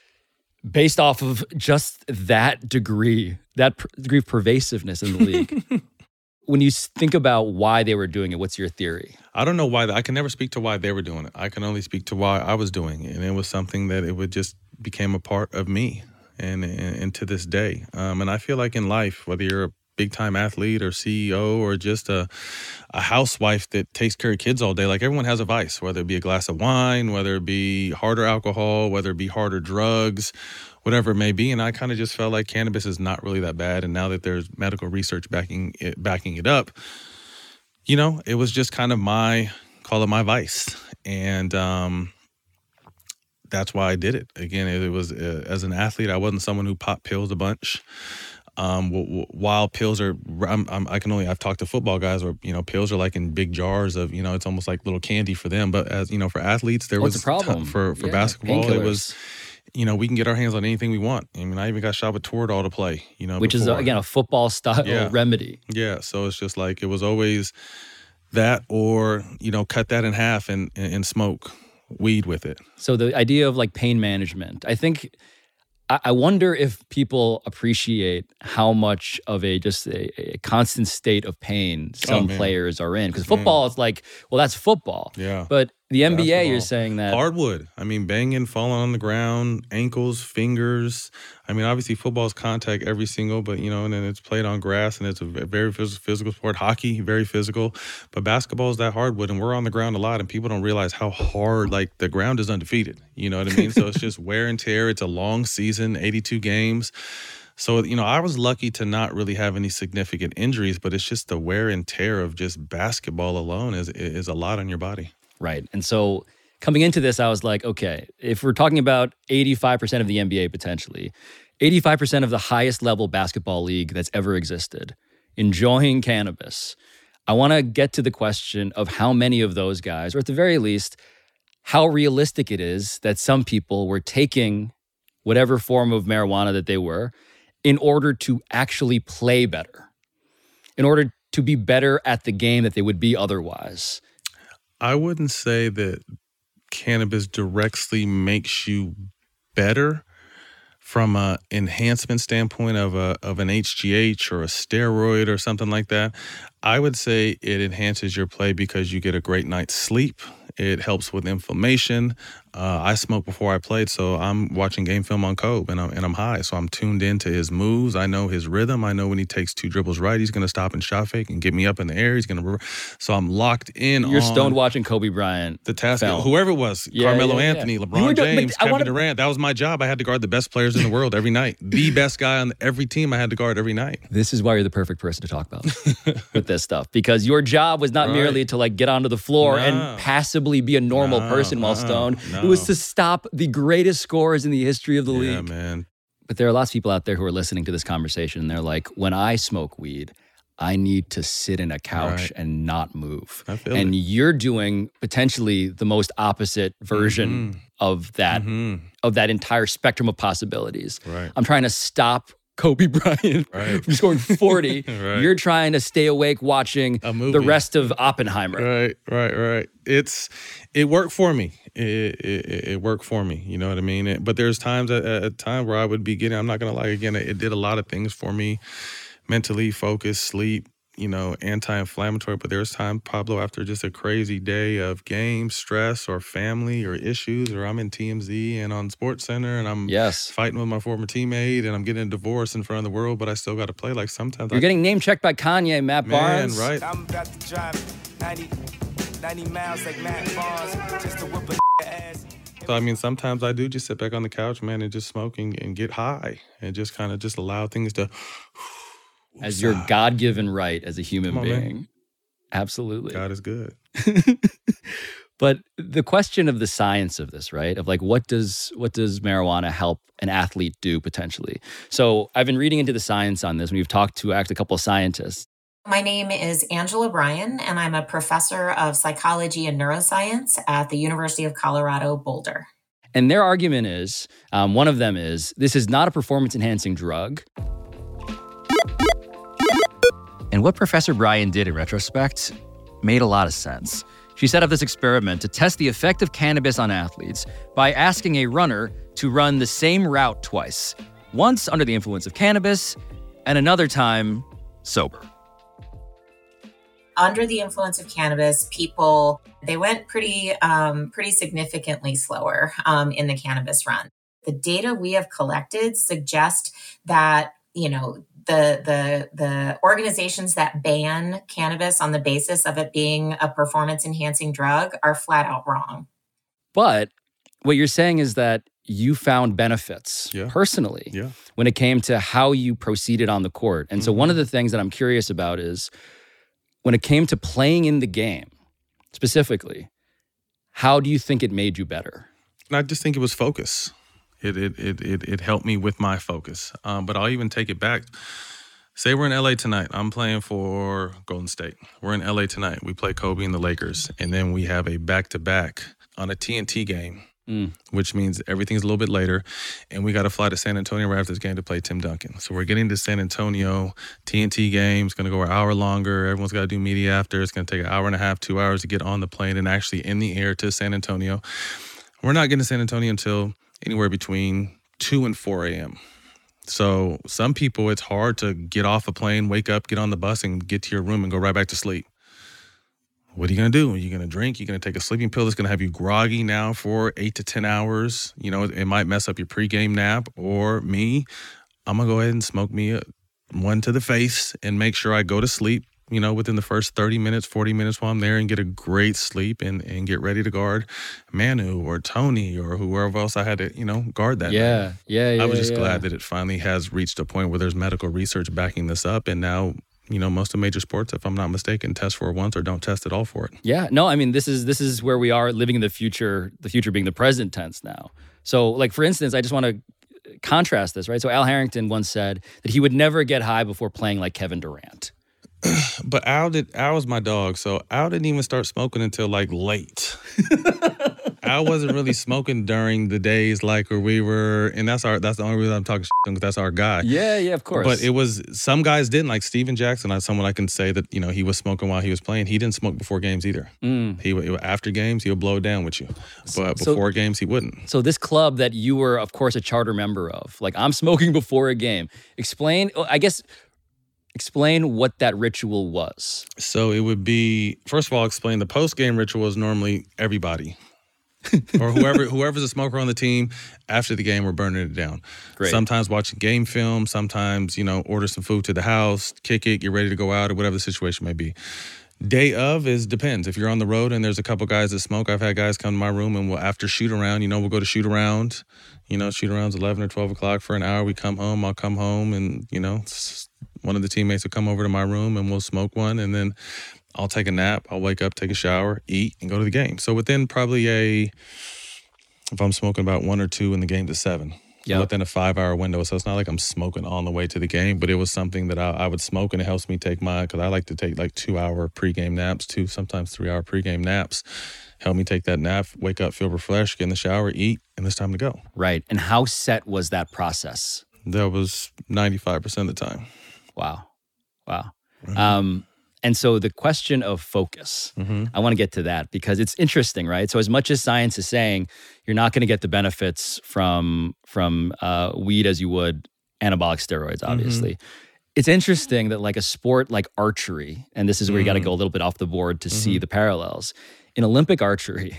based off of just that degree, that pr- degree of pervasiveness in the league, when you s- think about why they were doing it, what's your theory? I don't know why. I can never speak to why they were doing it. I can only speak to why I was doing it, and it was something that it would just became a part of me, and and, and to this day. Um, and I feel like in life, whether you're a big time athlete or C E O or just a a housewife that takes care of kids all day, like everyone has a vice, whether it be a glass of wine, whether it be harder alcohol, whether it be harder drugs, whatever it may be. And I kind of just felt like cannabis is not really that bad. And now that there's medical research backing it, backing it up, you know, it was just kind of my, call it my vice. And um, that's why I did it. Again, it was, uh, as an athlete, I wasn't someone who popped pills a bunch. Um, w- w- while pills are, I'm, I'm, I can only, I've talked to football guys where, you know, pills are like in big jars of, you know, it's almost like little candy for them. But as, you know, for athletes, there What's was the problem? t- for, for Yeah, basketball, it painkillers. was, you know, we can get our hands on anything we want. I mean, I even got shot with Toradol to play, you know, Which is, before. again, a football style Yeah. remedy. Yeah. So it's just like, it was always that or, you know, cut that in half and, and, and smoke weed with it. So the idea of like pain management, I think, I I wonder if people appreciate how much of a just a, a constant state of pain some Oh, man. players are in. Because football, it's like, well, that's football. Yeah. But the N B A, you're Basketball. saying that Hardwood. I mean, banging, falling on the ground, ankles, fingers. I mean, obviously, football is contact every single, but, you know, and then it's played on grass and it's a very phys- physical sport. Hockey, very physical. But basketball is that hardwood, and we're on the ground a lot, and people don't realize how hard, like, the ground is undefeated. You know what I mean? So it's just wear and tear. It's a long season, eighty-two games. So, you know, I was lucky to not really have any significant injuries, but it's just the wear and tear of just basketball alone is is a lot on your body. Right. And so coming into this, I was like, okay, if we're talking about eighty-five percent of the N B A potentially, eighty-five percent of the highest level basketball league that's ever existed, enjoying cannabis, I want to get to the question of how many of those guys, or at the very least, how realistic it is that some people were taking whatever form of marijuana that they were in order to actually play better, in order to be better at the game that they would be otherwise. I wouldn't say that cannabis directly makes you better from a enhancement standpoint of a of an H G H or a steroid or something like that. I would say it enhances your play because you get a great night's sleep. It helps with inflammation. Uh, I smoked before I played, so I'm watching game film on Kobe, and I'm, and I'm high. So I'm tuned into his moves. I know his rhythm. I know when he takes two dribbles right, he's going to stop and shot fake and get me up in the air. He's going to. So I'm locked in You're on stoned watching Kobe Bryant. the task. film. Whoever it was, Yeah, Carmelo yeah, yeah. Anthony, You LeBron were doing- but James, I Kevin wanna- Durant. That was my job. I had to guard the best players in the world every night. The best guy on every team I had to guard every night. This is why you're the perfect person to talk about with this stuff, because your job was not Right. merely to like get onto the floor No. and passively be a normal No, person while no, stoned. no. It was to stop the greatest scorers in the history of the Yeah, league. man. But there are lots of people out there who are listening to this conversation and they're like, when I smoke weed, I need to sit in a couch Right. and not move. I feel And it. you're doing potentially the most opposite version Mhm. of that Mhm. of that entire spectrum of possibilities. Right. I'm trying to stop Kobe Bryant Right. from scoring forty. Right. You're trying to stay awake watching A movie. the rest of Oppenheimer. Right, right, right. It's it worked for me. It it, it worked for me. You know what I mean? It, but there's times at a time where I would be getting. I'm not gonna lie. Again, it, it did a lot of things for me, mentally, focus, sleep. You know, anti-inflammatory. But there's time, Pablo, after just a crazy day of game stress or family or issues, or I'm in T M Z and on Sports Center and I'm Yes. fighting with my former teammate and I'm getting a divorce in front of the world, but I still got to play. Like sometimes You're I, getting name checked by Kanye, Matt man, Barnes. right? I'm about to drive ninety, ninety miles like Matt Barnes just to whip a ass. So I mean, sometimes I do just sit back on the couch, man, and just smoking and get high and just kind of just allow things to. As your God-given right as a human Come on, man. being. Absolutely. God is good. But the question of the science of this, right? Of like, what does what does marijuana help an athlete do potentially? So I've been reading into the science on this. We've talked to act a couple of scientists. My name is Angela Bryan, and I'm a professor of psychology and neuroscience at the University of Colorado, Boulder. And their argument is, um, one of them is, this is not a performance-enhancing drug. And what Professor Bryan did in retrospect made a lot of sense. She set up this experiment to test the effect of cannabis on athletes by asking a runner to run the same route twice, once under the influence of cannabis and another time sober. Under the influence of cannabis, people, they went pretty, um, pretty significantly slower um, in the cannabis run. The data we have collected suggest that, you know, the the the organizations that ban cannabis on the basis of it being a performance-enhancing drug are flat out wrong. But what you're saying is that you found benefits yeah. personally yeah. when it came to how you proceeded on the court. And mm-hmm. so one of the things that I'm curious about is when it came to playing in the game specifically, how do you think it made you better? And I just think it was focus. It it it it, it helped me with my focus. Um, but I'll even take it back. Say we're in L A tonight. I'm playing for Golden State. We're in L A tonight. We play Kobe and the Lakers. And then we have a back-to-back on a T N T game, mm. which means everything's a little bit later. And we got to fly to San Antonio right after this game to play Tim Duncan. So we're getting to San Antonio. T N T game. It's going to go an hour longer. Everyone's got to do media after. It's going to take an hour and a half, two hours to get on the plane and actually in the air to San Antonio. We're not getting to San Antonio until anywhere between two and four a.m. So some people, it's hard to get off a plane, wake up, get on the bus, and get to your room and go right back to sleep. What are you going to do? Are you going to drink? You're going to take a sleeping pill that's going to have you groggy now for eight to ten hours. You know, it might mess up your pregame nap. Or me, I'm going to go ahead and smoke me a, one to the face and make sure I go to sleep, you know, within the first thirty minutes, forty minutes while I'm there and get a great sleep and, and get ready to guard Manu or Tony or whoever else I had to, you know, guard that Yeah, night. yeah, yeah. I was just yeah. glad that it finally has reached a point where there's medical research backing this up. And now, you know, most of major sports, if I'm not mistaken, test for it once or don't test at all for it. Yeah, no, I mean, this is this is where we are living in the future, the future being the present tense now. So, like, for instance, I just want to contrast this, right? So Al Harrington once said that he would never get high before playing like Kevin Durant. But Al did. Al was my dog, so Al didn't even start smoking until like late. Al wasn't really smoking during the days like where we were, and that's our. That's the only reason I'm talking shit, because that's our guy. Yeah, yeah, of course. But it was some guys didn't, like Steven Jackson. I someone I can say that you know he was smoking while he was playing. He didn't smoke before games either. Mm. He would after games he'll blow it down with you, but so, before games he wouldn't. So this club that you were, of course, a charter member of, like I'm smoking before a game. Explain. I guess. Explain what that ritual was. So it would be, first of all, explain the post-game ritual is normally everybody. or whoever whoever's a smoker on the team, after the game, we're burning it down. Great. Sometimes watching game film, sometimes, you know, order some food to the house, kick it, get ready to go out, or whatever the situation may be. Day of is depends. If you're on the road and there's a couple guys that smoke, I've had guys come to my room and we'll, after shoot around, you know, we'll go to shoot around. You know, shoot around's eleven or twelve o'clock for an hour. We come home, I'll come home and, you know, one of the teammates will come over to my room and we'll smoke one, and then I'll take a nap. I'll wake up, take a shower, eat, and go to the game. So within probably a, if I'm smoking about one or two and the game's at seven, yep. within a five-hour window. So it's not like I'm smoking on the way to the game, but it was something that I, I would smoke, and it helps me take my, because I like to take like two-hour pregame naps, two, sometimes three-hour pregame naps. Help me take that nap, wake up, feel refreshed, get in the shower, eat, and it's time to go. Right. And how set was that process? That was ninety-five percent of the time. Wow. Wow. Mm-hmm. Um, and so the question of focus, mm-hmm. I want to get to that because it's interesting, right? So as much as science is saying you're not going to get the benefits from from uh, weed as you would anabolic steroids, obviously. Mm-hmm. It's interesting that like a sport like archery, and this is where mm-hmm. you got to go a little bit off the board to mm-hmm. see the parallels. In Olympic archery,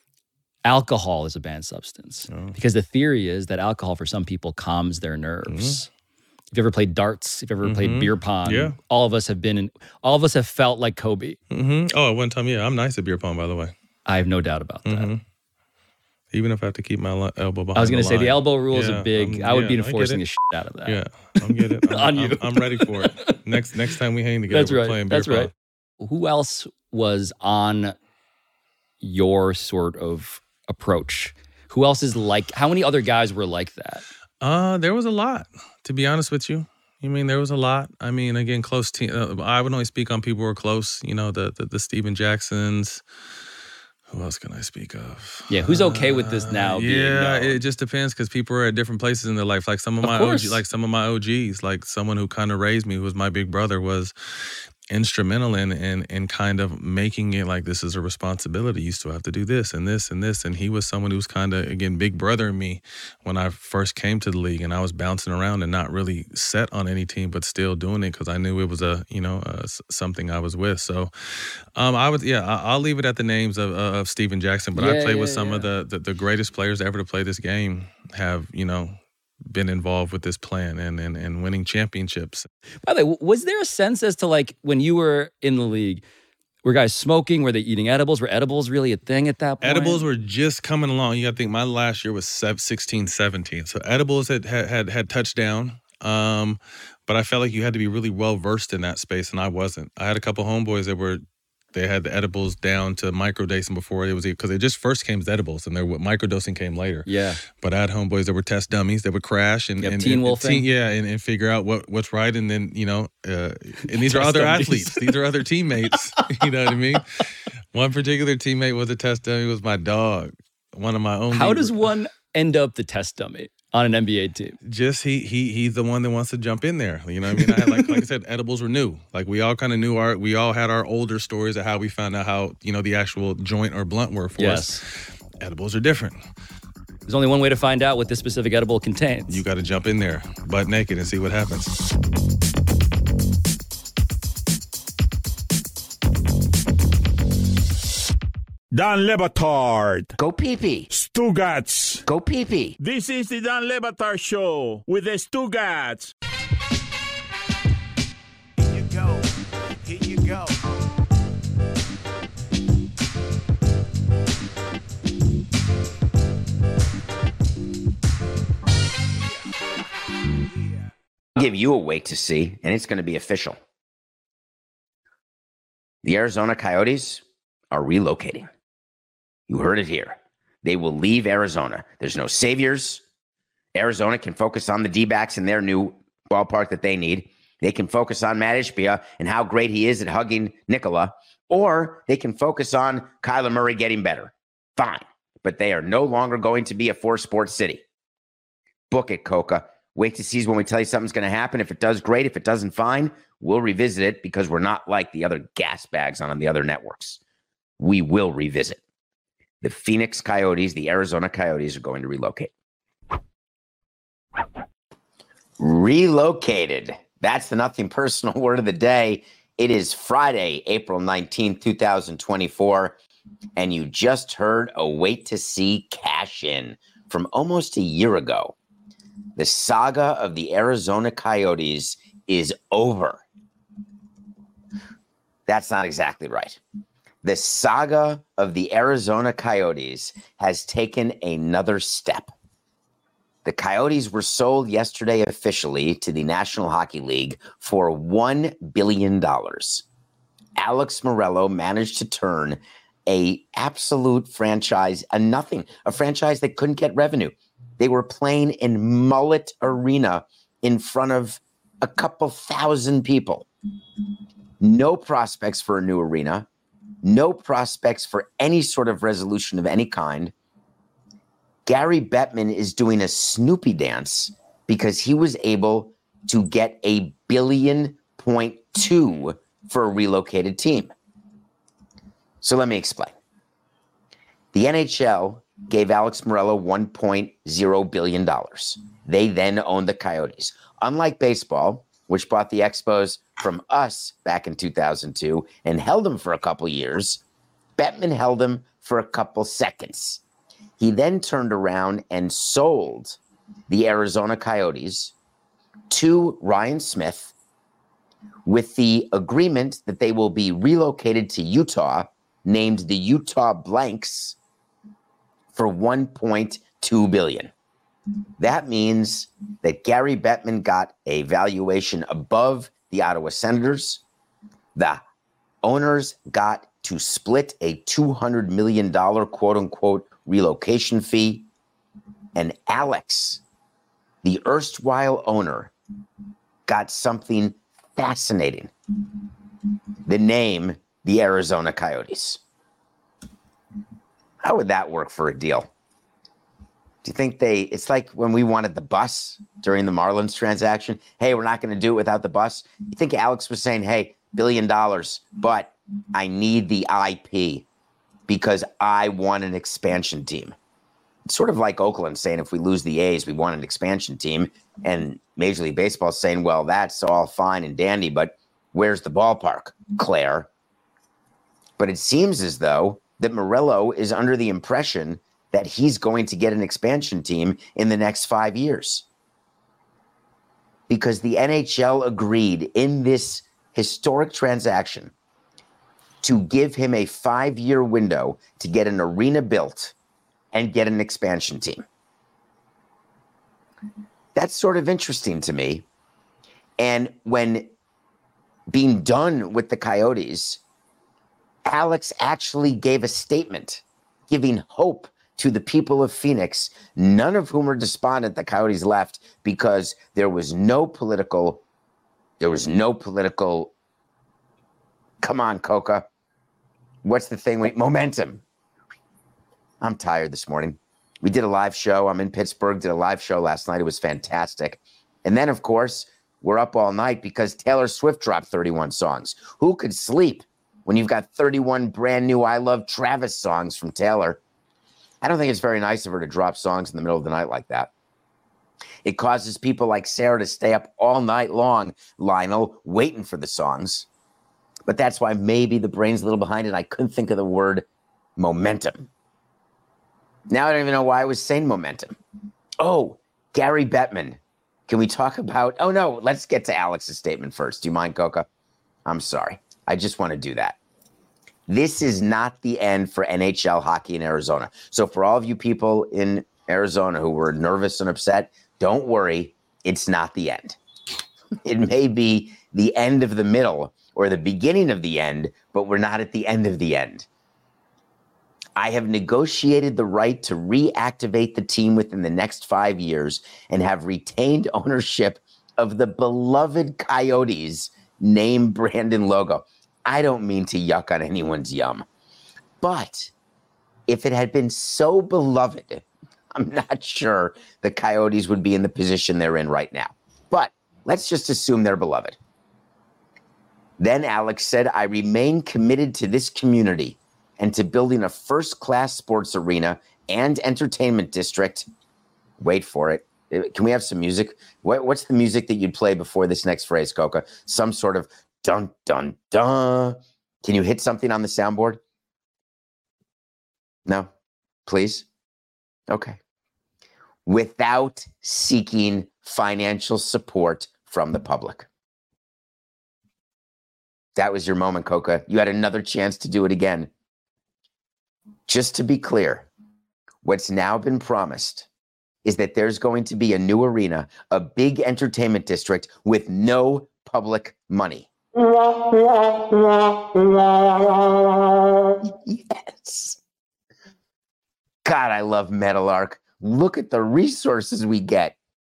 alcohol is a banned substance oh. because the theory is that alcohol for some people calms their nerves. Mm-hmm. If you ever played darts, if you ever mm-hmm. played beer pong, yeah. all of us have been in, all of us have felt like Kobe. Mm-hmm. Oh, one time, yeah, I'm nice at beer pong, by the way. I have no doubt about mm-hmm. that. Even if I have to keep my elbow behind I was going to say, the elbow rule is yeah, a big, I'm, I would yeah, be enforcing the shit out of that. Yeah, I'm get it. I'm, On you. I'm, I'm ready for it. Next next time we hang together, That's we're right. playing beer That's pong. right. Who else was on your sort of approach? Who else is like, how many other guys were like that? Uh, there was a lot, to be honest with you. I mean, there was a lot. I mean, again, close team. Uh, I would only speak on people who are close. You know, the the, the Steven Jacksons. Who else can I speak of? Yeah, who's okay with this now? Uh, being yeah, known? it just depends because people are at different places in their life. Like some of, Of my course. O G, like some of my O Gs, like someone who kind of raised me, who was my big brother, was instrumental in in in kind of making it like this is a responsibility. You still have to do this and this and this. And he was someone who was kind of, again, big brother in me when I first came to the league, and I was bouncing around and not really set on any team, but still doing it because I knew it was a you know uh, something I was with. So um, I would yeah I, I'll leave it at the names of uh, of Steven Jackson. But Yeah, I played yeah, with some yeah. of the, the the greatest players ever to play this game. Have you know. been involved with this plan and, and and winning championships. By the way, was there a sense as to like when you were in the league, were guys smoking? Were they eating edibles? Were edibles really a thing at that point? Edibles were just coming along. You got to think my last year was sixteen, seventeen. So edibles had had had, had touched down. Um, but I felt like you had to be really well versed in that space, and I wasn't. I had a couple homeboys that were. They had the edibles down to microdosing before it was because they just first came as edibles, and their microdosing came later. Yeah. But I had homeboys that were test dummies that would crash and, Yep, and teen and- wolfing. and teen- yeah, and, and figure out what what's right, and then you know, uh, and these are Test other dummies. athletes, these are other teammates. You know what I mean? One particular teammate was a test dummy. Was my dog, one of my own. How does one end up the test dummy on an N B A team? Just he he he's the one that wants to jump in there. You know what I mean? I had, like like I said, edibles were new. Like we all kind of knew our we all had our older stories of how we found out how you know the actual joint or blunt were for Yes. us. Edibles are different. There's only one way to find out what this specific edible contains. You got to jump in there butt naked and see what happens. Dan Lebatard. Go pee-pee. Stugats. Go pee-pee. This is the Dan Lebatard Show with the Stugats. Here you go. Here you go. Give you a wait to see, and it's going to be official. The Arizona Coyotes are relocating. You heard it here. They will leave Arizona. There's no saviors. Arizona can focus on the D-backs in their new ballpark that they need. They can focus on Matt Ishbia and how great he is at hugging Nicola, or they can focus on Kyler Murray getting better. Fine. But they are no longer going to be a four-sport city. Book it, Coca. Wait to see when we tell you something's going to happen. If it does, great. If it doesn't, fine. We'll revisit it because we're not like the other gas bags on the other networks. We will revisit. The Phoenix Coyotes, the Arizona Coyotes, are going to relocate. Relocated. That's the nothing personal word of the day. It is Friday, April nineteenth, twenty twenty-four, and you just heard a wait to see cash in from almost a year ago. The saga of the Arizona Coyotes is over. That's not exactly right. The saga of the Arizona Coyotes has taken another step. The Coyotes were sold yesterday officially to the National Hockey League for one billion dollars. Alex Morello managed to turn a absolute franchise, a nothing, a franchise that couldn't get revenue. They were playing in Mullet Arena in front of a couple thousand people. No prospects for a new arena. No prospects for any sort of resolution of any kind. Gary Bettman is doing a Snoopy dance because he was able to get a billion point two for a relocated team. So let me explain. The N H L gave Alex Morello one point zero billion dollars. They then owned the Coyotes. Unlike baseball, which bought the Expos from us back in two thousand two and held them for a couple years, Bettman held them for a couple seconds. He then turned around and sold the Arizona Coyotes to Ryan Smith with the agreement that they will be relocated to Utah, named the Utah Blanks, for one point two billion dollars. That means that Gary Bettman got a valuation above the Ottawa Senators. The owners got to split a two hundred million dollars quote-unquote relocation fee. And Alex, the erstwhile owner, got something fascinating. The name, the Arizona Coyotes. How would that work for a deal? Do you think they, it's like when we wanted the bus during the Marlins transaction. Hey, we're not going to do it without the bus. You think Alex was saying, hey, billion dollars, but I need the I P because I want an expansion team. It's sort of like Oakland saying, if we lose the A's, we want an expansion team. And Major League Baseball saying, well, that's all fine and dandy, but where's the ballpark, Claire? But it seems as though that Murillo is under the impression that he's going to get an expansion team in the next five years. Because the N H L agreed in this historic transaction to give him a five-year window to get an arena built and get an expansion team. That's sort of interesting to me. And when being done with the Coyotes, Alex actually gave a statement giving hope to the people of Phoenix, none of whom are despondent the Coyotes left because there was no political, there was no political, come on, Coca. What's the thing? Wait, momentum. I'm tired this morning. We did a live show. I'm in Pittsburgh, did a live show last night. It was fantastic. And then, of course, we're up all night because Taylor Swift dropped thirty-one songs. Who could sleep when you've got thirty-one brand new I Love Travis songs from Taylor? I don't think it's very nice of her to drop songs in the middle of the night like that. It causes people like Sarah to stay up all night long, Lionel, waiting for the songs. But that's why maybe the brain's a little behind it. I couldn't think of the word momentum. Now I don't even know why I was saying momentum. Oh, Gary Bettman. Can we talk about, oh no, let's get to Alex's statement first. Do you mind, Coca? I'm sorry. I just want to do that. This is not the end for N H L hockey in Arizona. So for all of you people in Arizona who were nervous and upset, don't worry. It's not the end. It may be the end of the middle or the beginning of the end, but we're not at the end of the end. I have negotiated the right to reactivate the team within the next five years and have retained ownership of the beloved Coyotes name, brand, and logo. I don't mean to yuck on anyone's yum, but if it had been so beloved, I'm not sure the Coyotes would be in the position they're in right now. But let's just assume they're beloved. Then Alex said, I remain committed to this community and to building a first-class sports arena and entertainment district. Wait for it. Can we have some music? What, what's the music that you'd play before this next phrase, Coca? Some sort of dun, dun, dun. Can you hit something on the soundboard? No? Please? Okay. Without seeking financial support from the public. That was your moment, Coca. You had another chance to do it again. Just to be clear, what's now been promised is that there's going to be a new arena, a big entertainment district with no public money. Yes. God, I love Meadowlark. Look at the resources we get.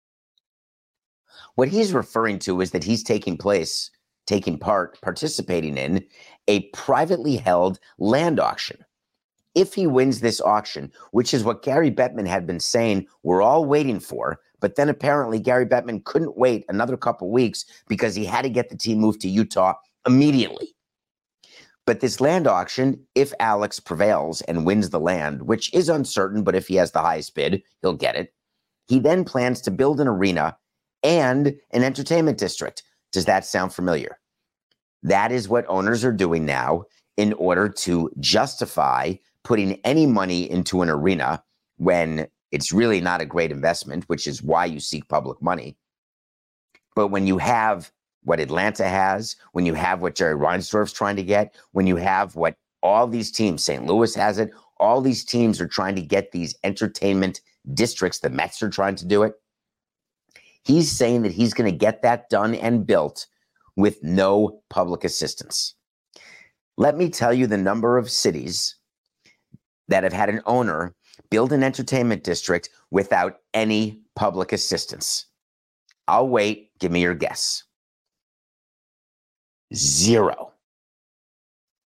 What he's referring to is that he's taking place, taking part, participating in a privately held land auction. If he wins this auction, which is what Gary Bettman had been saying we're all waiting for, but then apparently Gary Bettman couldn't wait another couple weeks because he had to get the team moved to Utah immediately. But this land auction, if Alex prevails and wins the land, which is uncertain, but if he has the highest bid, he'll get it. He then plans to build an arena and an entertainment district. Does that sound familiar? That is what owners are doing now in order to justify putting any money into an arena when it's really not a great investment, which is why you seek public money. But when you have what Atlanta has, when you have what Jerry Reinsdorf's trying to get, when you have what all these teams, Saint Louis has it, all these teams are trying to get these entertainment districts, the Mets are trying to do it. He's saying that he's going to get that done and built with no public assistance. Let me tell you the number of cities that have had an owner build an entertainment district without any public assistance. I'll wait. Give me your guess. Zero.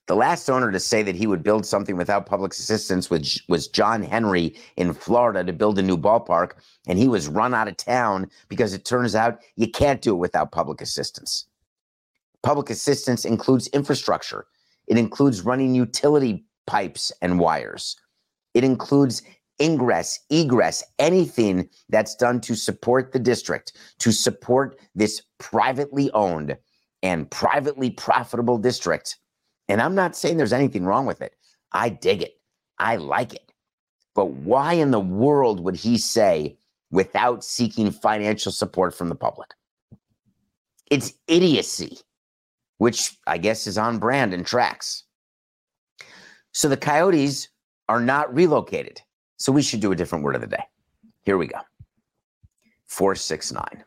The last owner to say that he would build something without public assistance was, was John Henry in Florida to build a new ballpark, and he was run out of town because it turns out you can't do it without public assistance. Public assistance includes infrastructure. It includes running utility pipes and wires. It includes ingress, egress, anything that's done to support the district, to support this privately owned and privately profitable district. And I'm not saying there's anything wrong with it. I dig it. I like it. But why in the world would he say without seeking financial support from the public? It's idiocy, which I guess is on brand and tracks. So the Coyotes are not relocated. So we should do a different word of the day. Here we go. four six nine.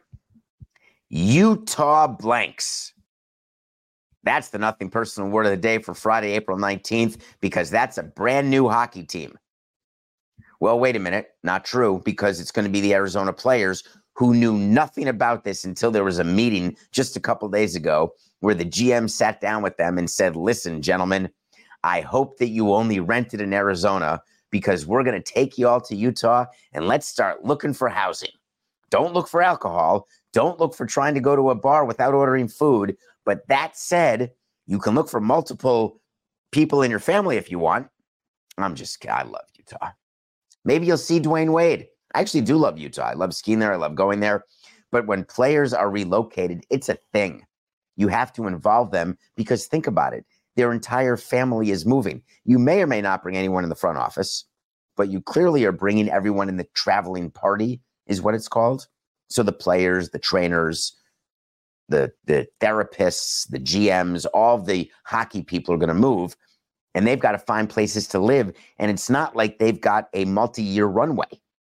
Utah blanks. That's the nothing personal word of the day for Friday, April nineteenth, because that's a brand new hockey team. Well, wait a minute. Not true, because it's going to be the Arizona Players who knew nothing about this until there was a meeting just a couple days ago where the G M sat down with them and said, listen, gentlemen, I hope that you only rented in Arizona because we're going to take you all to Utah and let's start looking for housing. Don't look for alcohol. Don't look for trying to go to a bar without ordering food. But that said, you can look for multiple people in your family if you want. I'm just, I love Utah. Maybe you'll see Dwayne Wade. I actually do love Utah. I love skiing there. I love going there. But when players are relocated, it's a thing. You have to involve them because think about it. Their entire family is moving. You may or may not bring anyone in the front office, but you clearly are bringing everyone in the traveling party is what it's called. So the players, the trainers, the, the therapists, the G Ms, all the hockey people are going to move, and they've got to find places to live. And it's not like they've got a multi-year runway.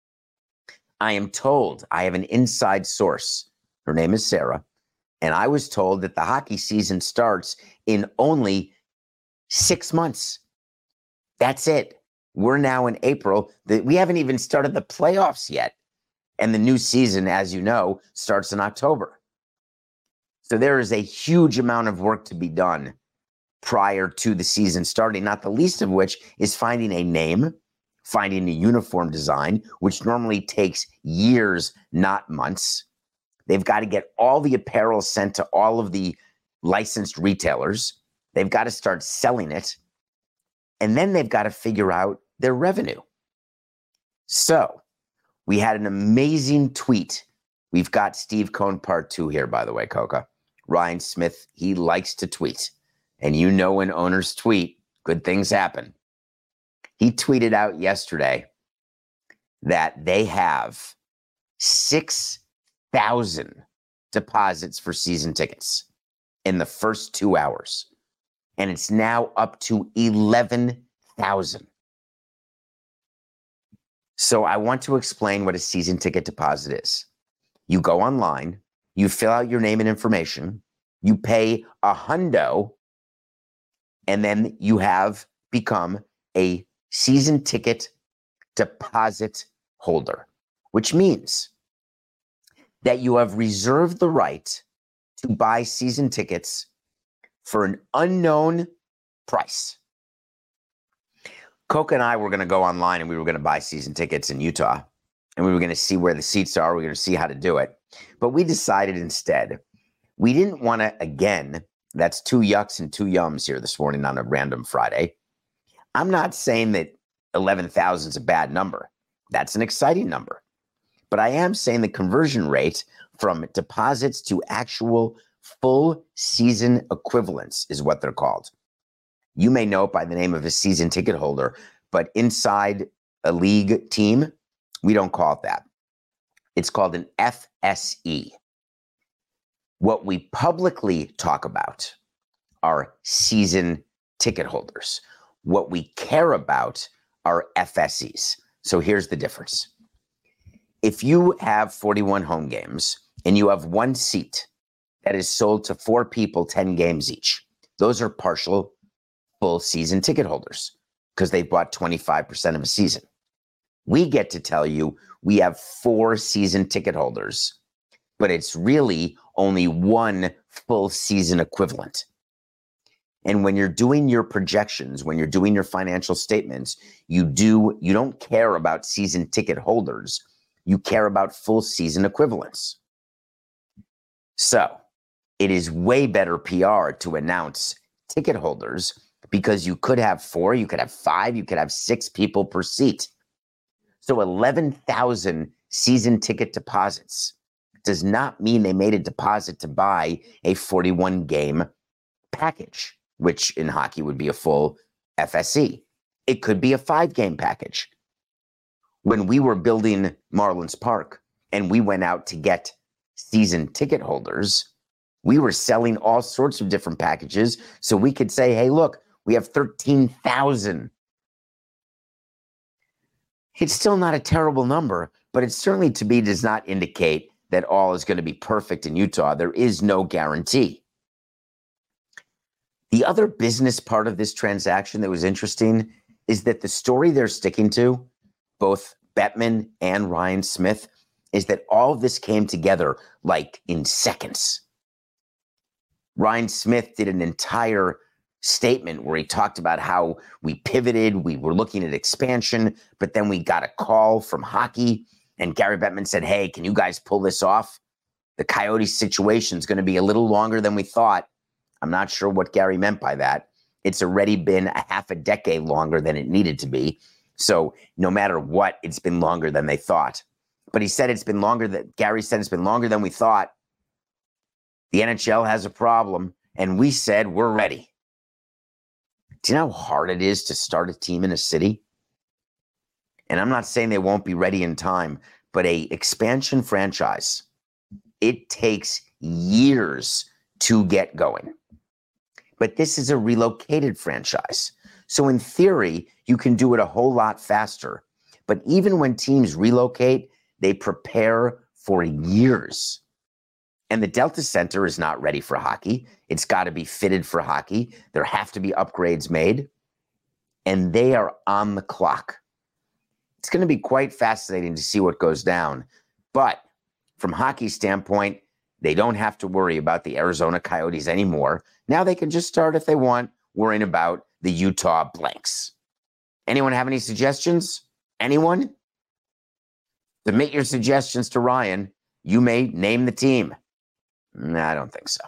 I am told, I have an inside source. Her name is Sarah. And I was told that the hockey season starts in only six months. That's it. We're now in April. We haven't even started the playoffs yet. And the new season, as you know, starts in October. So there is a huge amount of work to be done prior to the season starting, not the least of which is finding a name, finding a uniform design, which normally takes years, not months. They've got to get all the apparel sent to all of the licensed retailers. They've got to start selling it. And then they've got to figure out their revenue. So we had an amazing tweet. We've got Steve Cohn part two here, by the way, Coca. Ryan Smith, he likes to tweet. And you know when owners tweet, good things happen. He tweeted out yesterday that they have six thousand deposits for season tickets in the first two hours. And it's now up to eleven thousand. So I want to explain what a season ticket deposit is. You go online, you fill out your name and information, you pay a hundo, and then you have become a season ticket deposit holder, which means that you have reserved the right to buy season tickets for an unknown price. Coca and I were going to go online and we were going to buy season tickets in Utah, and we were going to see where the seats are. We were going to see how to do it. But we decided instead, we didn't want to, again, that's two yucks and two yums here this morning on a random Friday. I'm not saying that eleven thousand is a bad number. That's an exciting number. But I am saying the conversion rate from deposits to actual full season equivalents is what they're called. You may know it by the name of a season ticket holder, but inside a league team, we don't call it that. It's called an F S E. What we publicly talk about are season ticket holders. What we care about are F S Es. So here's the difference. If you have forty-one home games and you have one seat that is sold to four people, ten games each, those are partial full season ticket holders because they bought twenty-five percent of a season. We get to tell you we have four season ticket holders, but it's really only one full season equivalent. And when you're doing your projections, when you're doing your financial statements, you do you don't care about season ticket holders. You care about full season equivalents. So it is way better P R to announce ticket holders because you could have four, you could have five, you could have six people per seat. So eleven thousand season ticket deposits does not mean they made a deposit to buy a forty-one game package, which in hockey would be a full F S C. It could be a five-game package. When we were building Marlins Park and we went out to get season ticket holders, we were selling all sorts of different packages so we could say, hey, look, we have thirteen thousand. It's still not a terrible number, but it certainly to me does not indicate that all is going to be perfect in Utah. There is no guarantee. The other business part of this transaction that was interesting is that the story they're sticking to, both Bettman and Ryan Smith, is that all of this came together like in seconds. Ryan Smith did an entire statement where he talked about how we pivoted, we were looking at expansion, but then we got a call from hockey, and Gary Bettman said, hey, can you guys pull this off? The Coyotes situation is going to be a little longer than we thought. I'm not sure what Gary meant by that. It's already been a half a decade longer than it needed to be. So no matter what, it's been longer than they thought. But he said it's been longer that Gary said it's been longer than we thought. The N H L has a problem, and we said we're ready. Do you know how hard it is to start a team in a city? And I'm not saying they won't be ready in time, but a expansion franchise, it takes years to get going. But this is a relocated franchise. So in theory, you can do it a whole lot faster. But even when teams relocate, they prepare for years. And the Delta Center is not ready for hockey. It's got to be fitted for hockey. There have to be upgrades made. And they are on the clock. It's going to be quite fascinating to see what goes down. But from hockey's standpoint, they don't have to worry about the Arizona Coyotes anymore. Now they can just start if they want worrying about the Utah Blanks. Anyone have any suggestions? Anyone? Submit your suggestions to Ryan. You may name the team. Nah, I don't think so.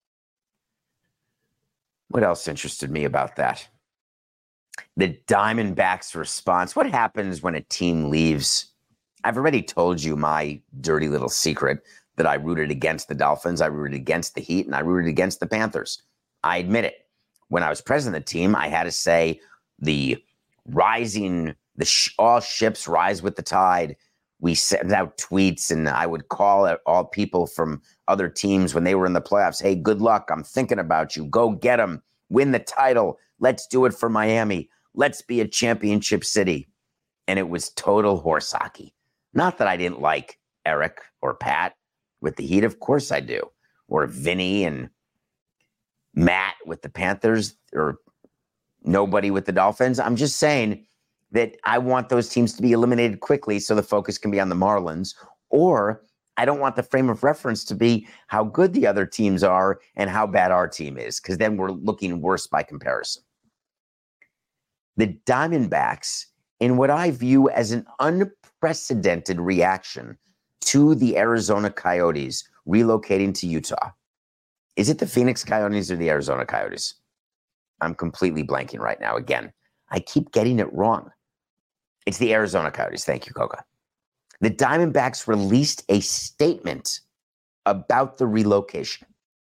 What else interested me about that? The Diamondbacks' response. What happens when a team leaves? I've already told you my dirty little secret that I rooted against the Dolphins, I rooted against the Heat, and I rooted against the Panthers. I admit it. When I was president of the team, I had to say the rising, the sh- all ships rise with the tide. We sent out tweets, and I would call out all people from other teams when they were in the playoffs. Hey, good luck. I'm thinking about you. Go get them. Win the title. Let's do it for Miami. Let's be a championship city. And it was total horse hockey. Not that I didn't like Eric or Pat with the Heat. Of course I do. Or Vinny and Matt with the Panthers, or nobody with the Dolphins. I'm just saying that I want those teams to be eliminated quickly so the focus can be on the Marlins. Or I don't want the frame of reference to be how good the other teams are and how bad our team is, because then we're looking worse by comparison. The Diamondbacks, in what I view as an unprecedented reaction to the Arizona Coyotes relocating to Utah. Is it the Phoenix Coyotes or the Arizona Coyotes? I'm completely blanking right now. Again, I keep getting it wrong. It's the Arizona Coyotes. Thank you, Coca. The Diamondbacks released a statement about the relocation.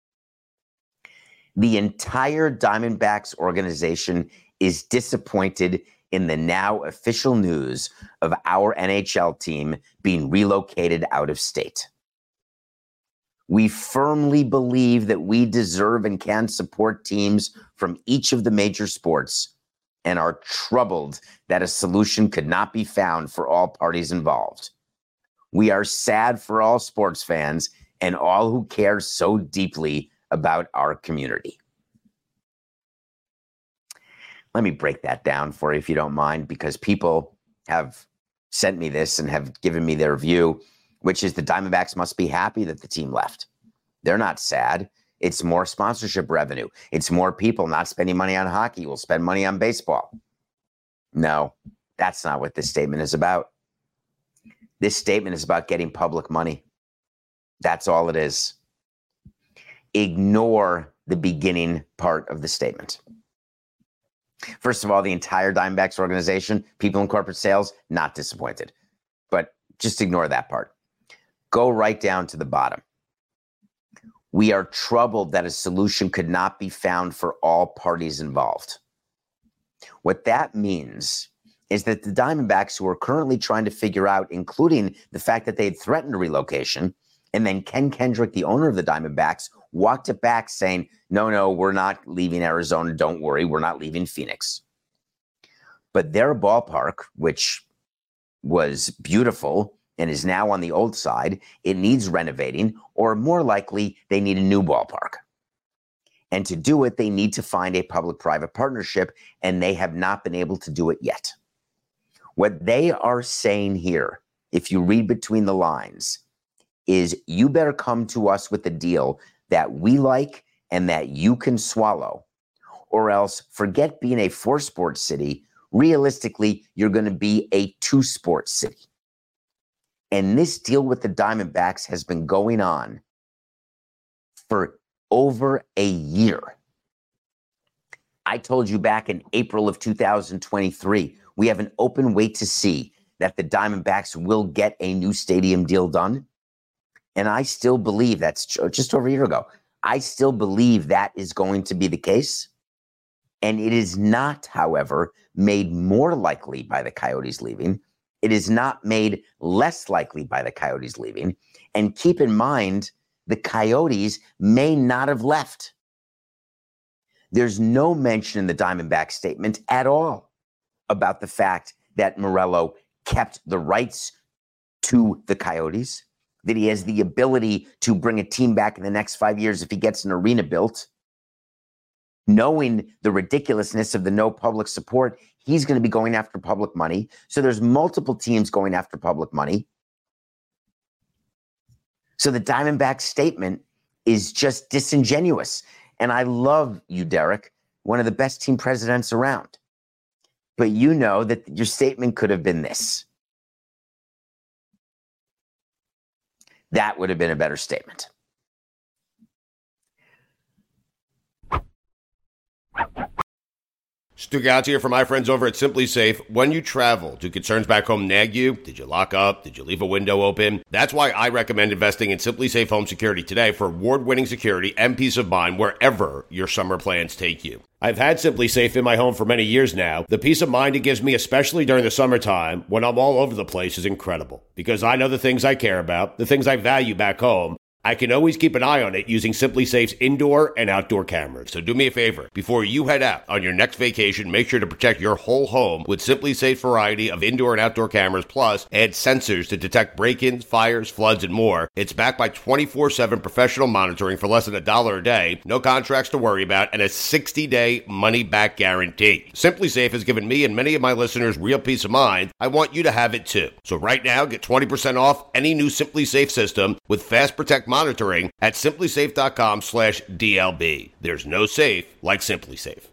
The entire Diamondbacks organization is disappointed in the now official news of our N H L team being relocated out of state. We firmly believe that we deserve and can support teams from each of the major sports and are troubled that a solution could not be found for all parties involved. We are sad for all sports fans and all who care so deeply about our community. Let me break that down for you, if you don't mind, because people have sent me this and have given me their view, which is the Diamondbacks must be happy that the team left. They're not sad. It's more sponsorship revenue. It's more people not spending money on hockey will spend money on baseball. No, that's not what this statement is about. This statement is about getting public money. That's all it is. Ignore the beginning part of the statement. First of all, the entire Diamondbacks organization, people in corporate sales, not disappointed. But just ignore that part. Go right down to the bottom. We are troubled that a solution could not be found for all parties involved. What that means is that the Diamondbacks, who are currently trying to figure out, including the fact that they had threatened a relocation, and then Ken Kendrick, the owner of the Diamondbacks, walked it back saying, no, no, we're not leaving Arizona. Don't worry, we're not leaving Phoenix. But their ballpark, which was beautiful and is now on the old side, it needs renovating, or more likely, they need a new ballpark. And to do it, they need to find a public-private partnership, and they have not been able to do it yet. What they are saying here, if you read between the lines, is you better come to us with a deal that we like and that you can swallow, or else forget being a four-sports city. Realistically, you're going to be a two-sports city. And this deal with the Diamondbacks has been going on for over a year. I told you back in April of two thousand twenty-three, we have an open wait to see that the Diamondbacks will get a new stadium deal done. And I still believe that's just over a year ago. I still believe that is going to be the case. And it is not, however, made more likely by the Coyotes leaving. It is not made less likely by the Coyotes leaving. And keep in mind, the Coyotes may not have left. There's no mention in the Diamondback statement at all about the fact that Morello kept the rights to the Coyotes, that he has the ability to bring a team back in the next five years if he gets an arena built. Knowing the ridiculousness of the no public support, he's going to be going after public money. So there's multiple teams going after public money. So the Diamondback statement is just disingenuous. And I love you, Derek, one of the best team presidents around. But you know that your statement could have been this. That would have been a better statement. Stugotz here for my friends over at Simply Safe. When you travel, do concerns back home nag you? Did you lock up? Did you leave a window open? That's why I recommend investing in Simply Safe Home Security today for award-winning security and peace of mind wherever your summer plans take you. I've had Simply Safe in my home for many years now. The peace of mind it gives me, especially during the summertime when I'm all over the place, is incredible. Because I know the things I care about, the things I value back home. I can always keep an eye on it using Simply Safe's indoor and outdoor cameras. So do me a favor. Before you head out on your next vacation, make sure to protect your whole home with Simply Safe's variety of indoor and outdoor cameras, plus add sensors to detect break-ins, fires, floods, and more. It's backed by twenty-four seven professional monitoring for less than a dollar a day, no contracts to worry about, and a sixty-day money-back guarantee. Simply Safe has given me and many of my listeners real peace of mind. I want you to have it too. So right now, get twenty percent off any new Simply Safe system with Fast Protect monitoring at simply safe dot com slash D L B. There's no safe like Simply Safe.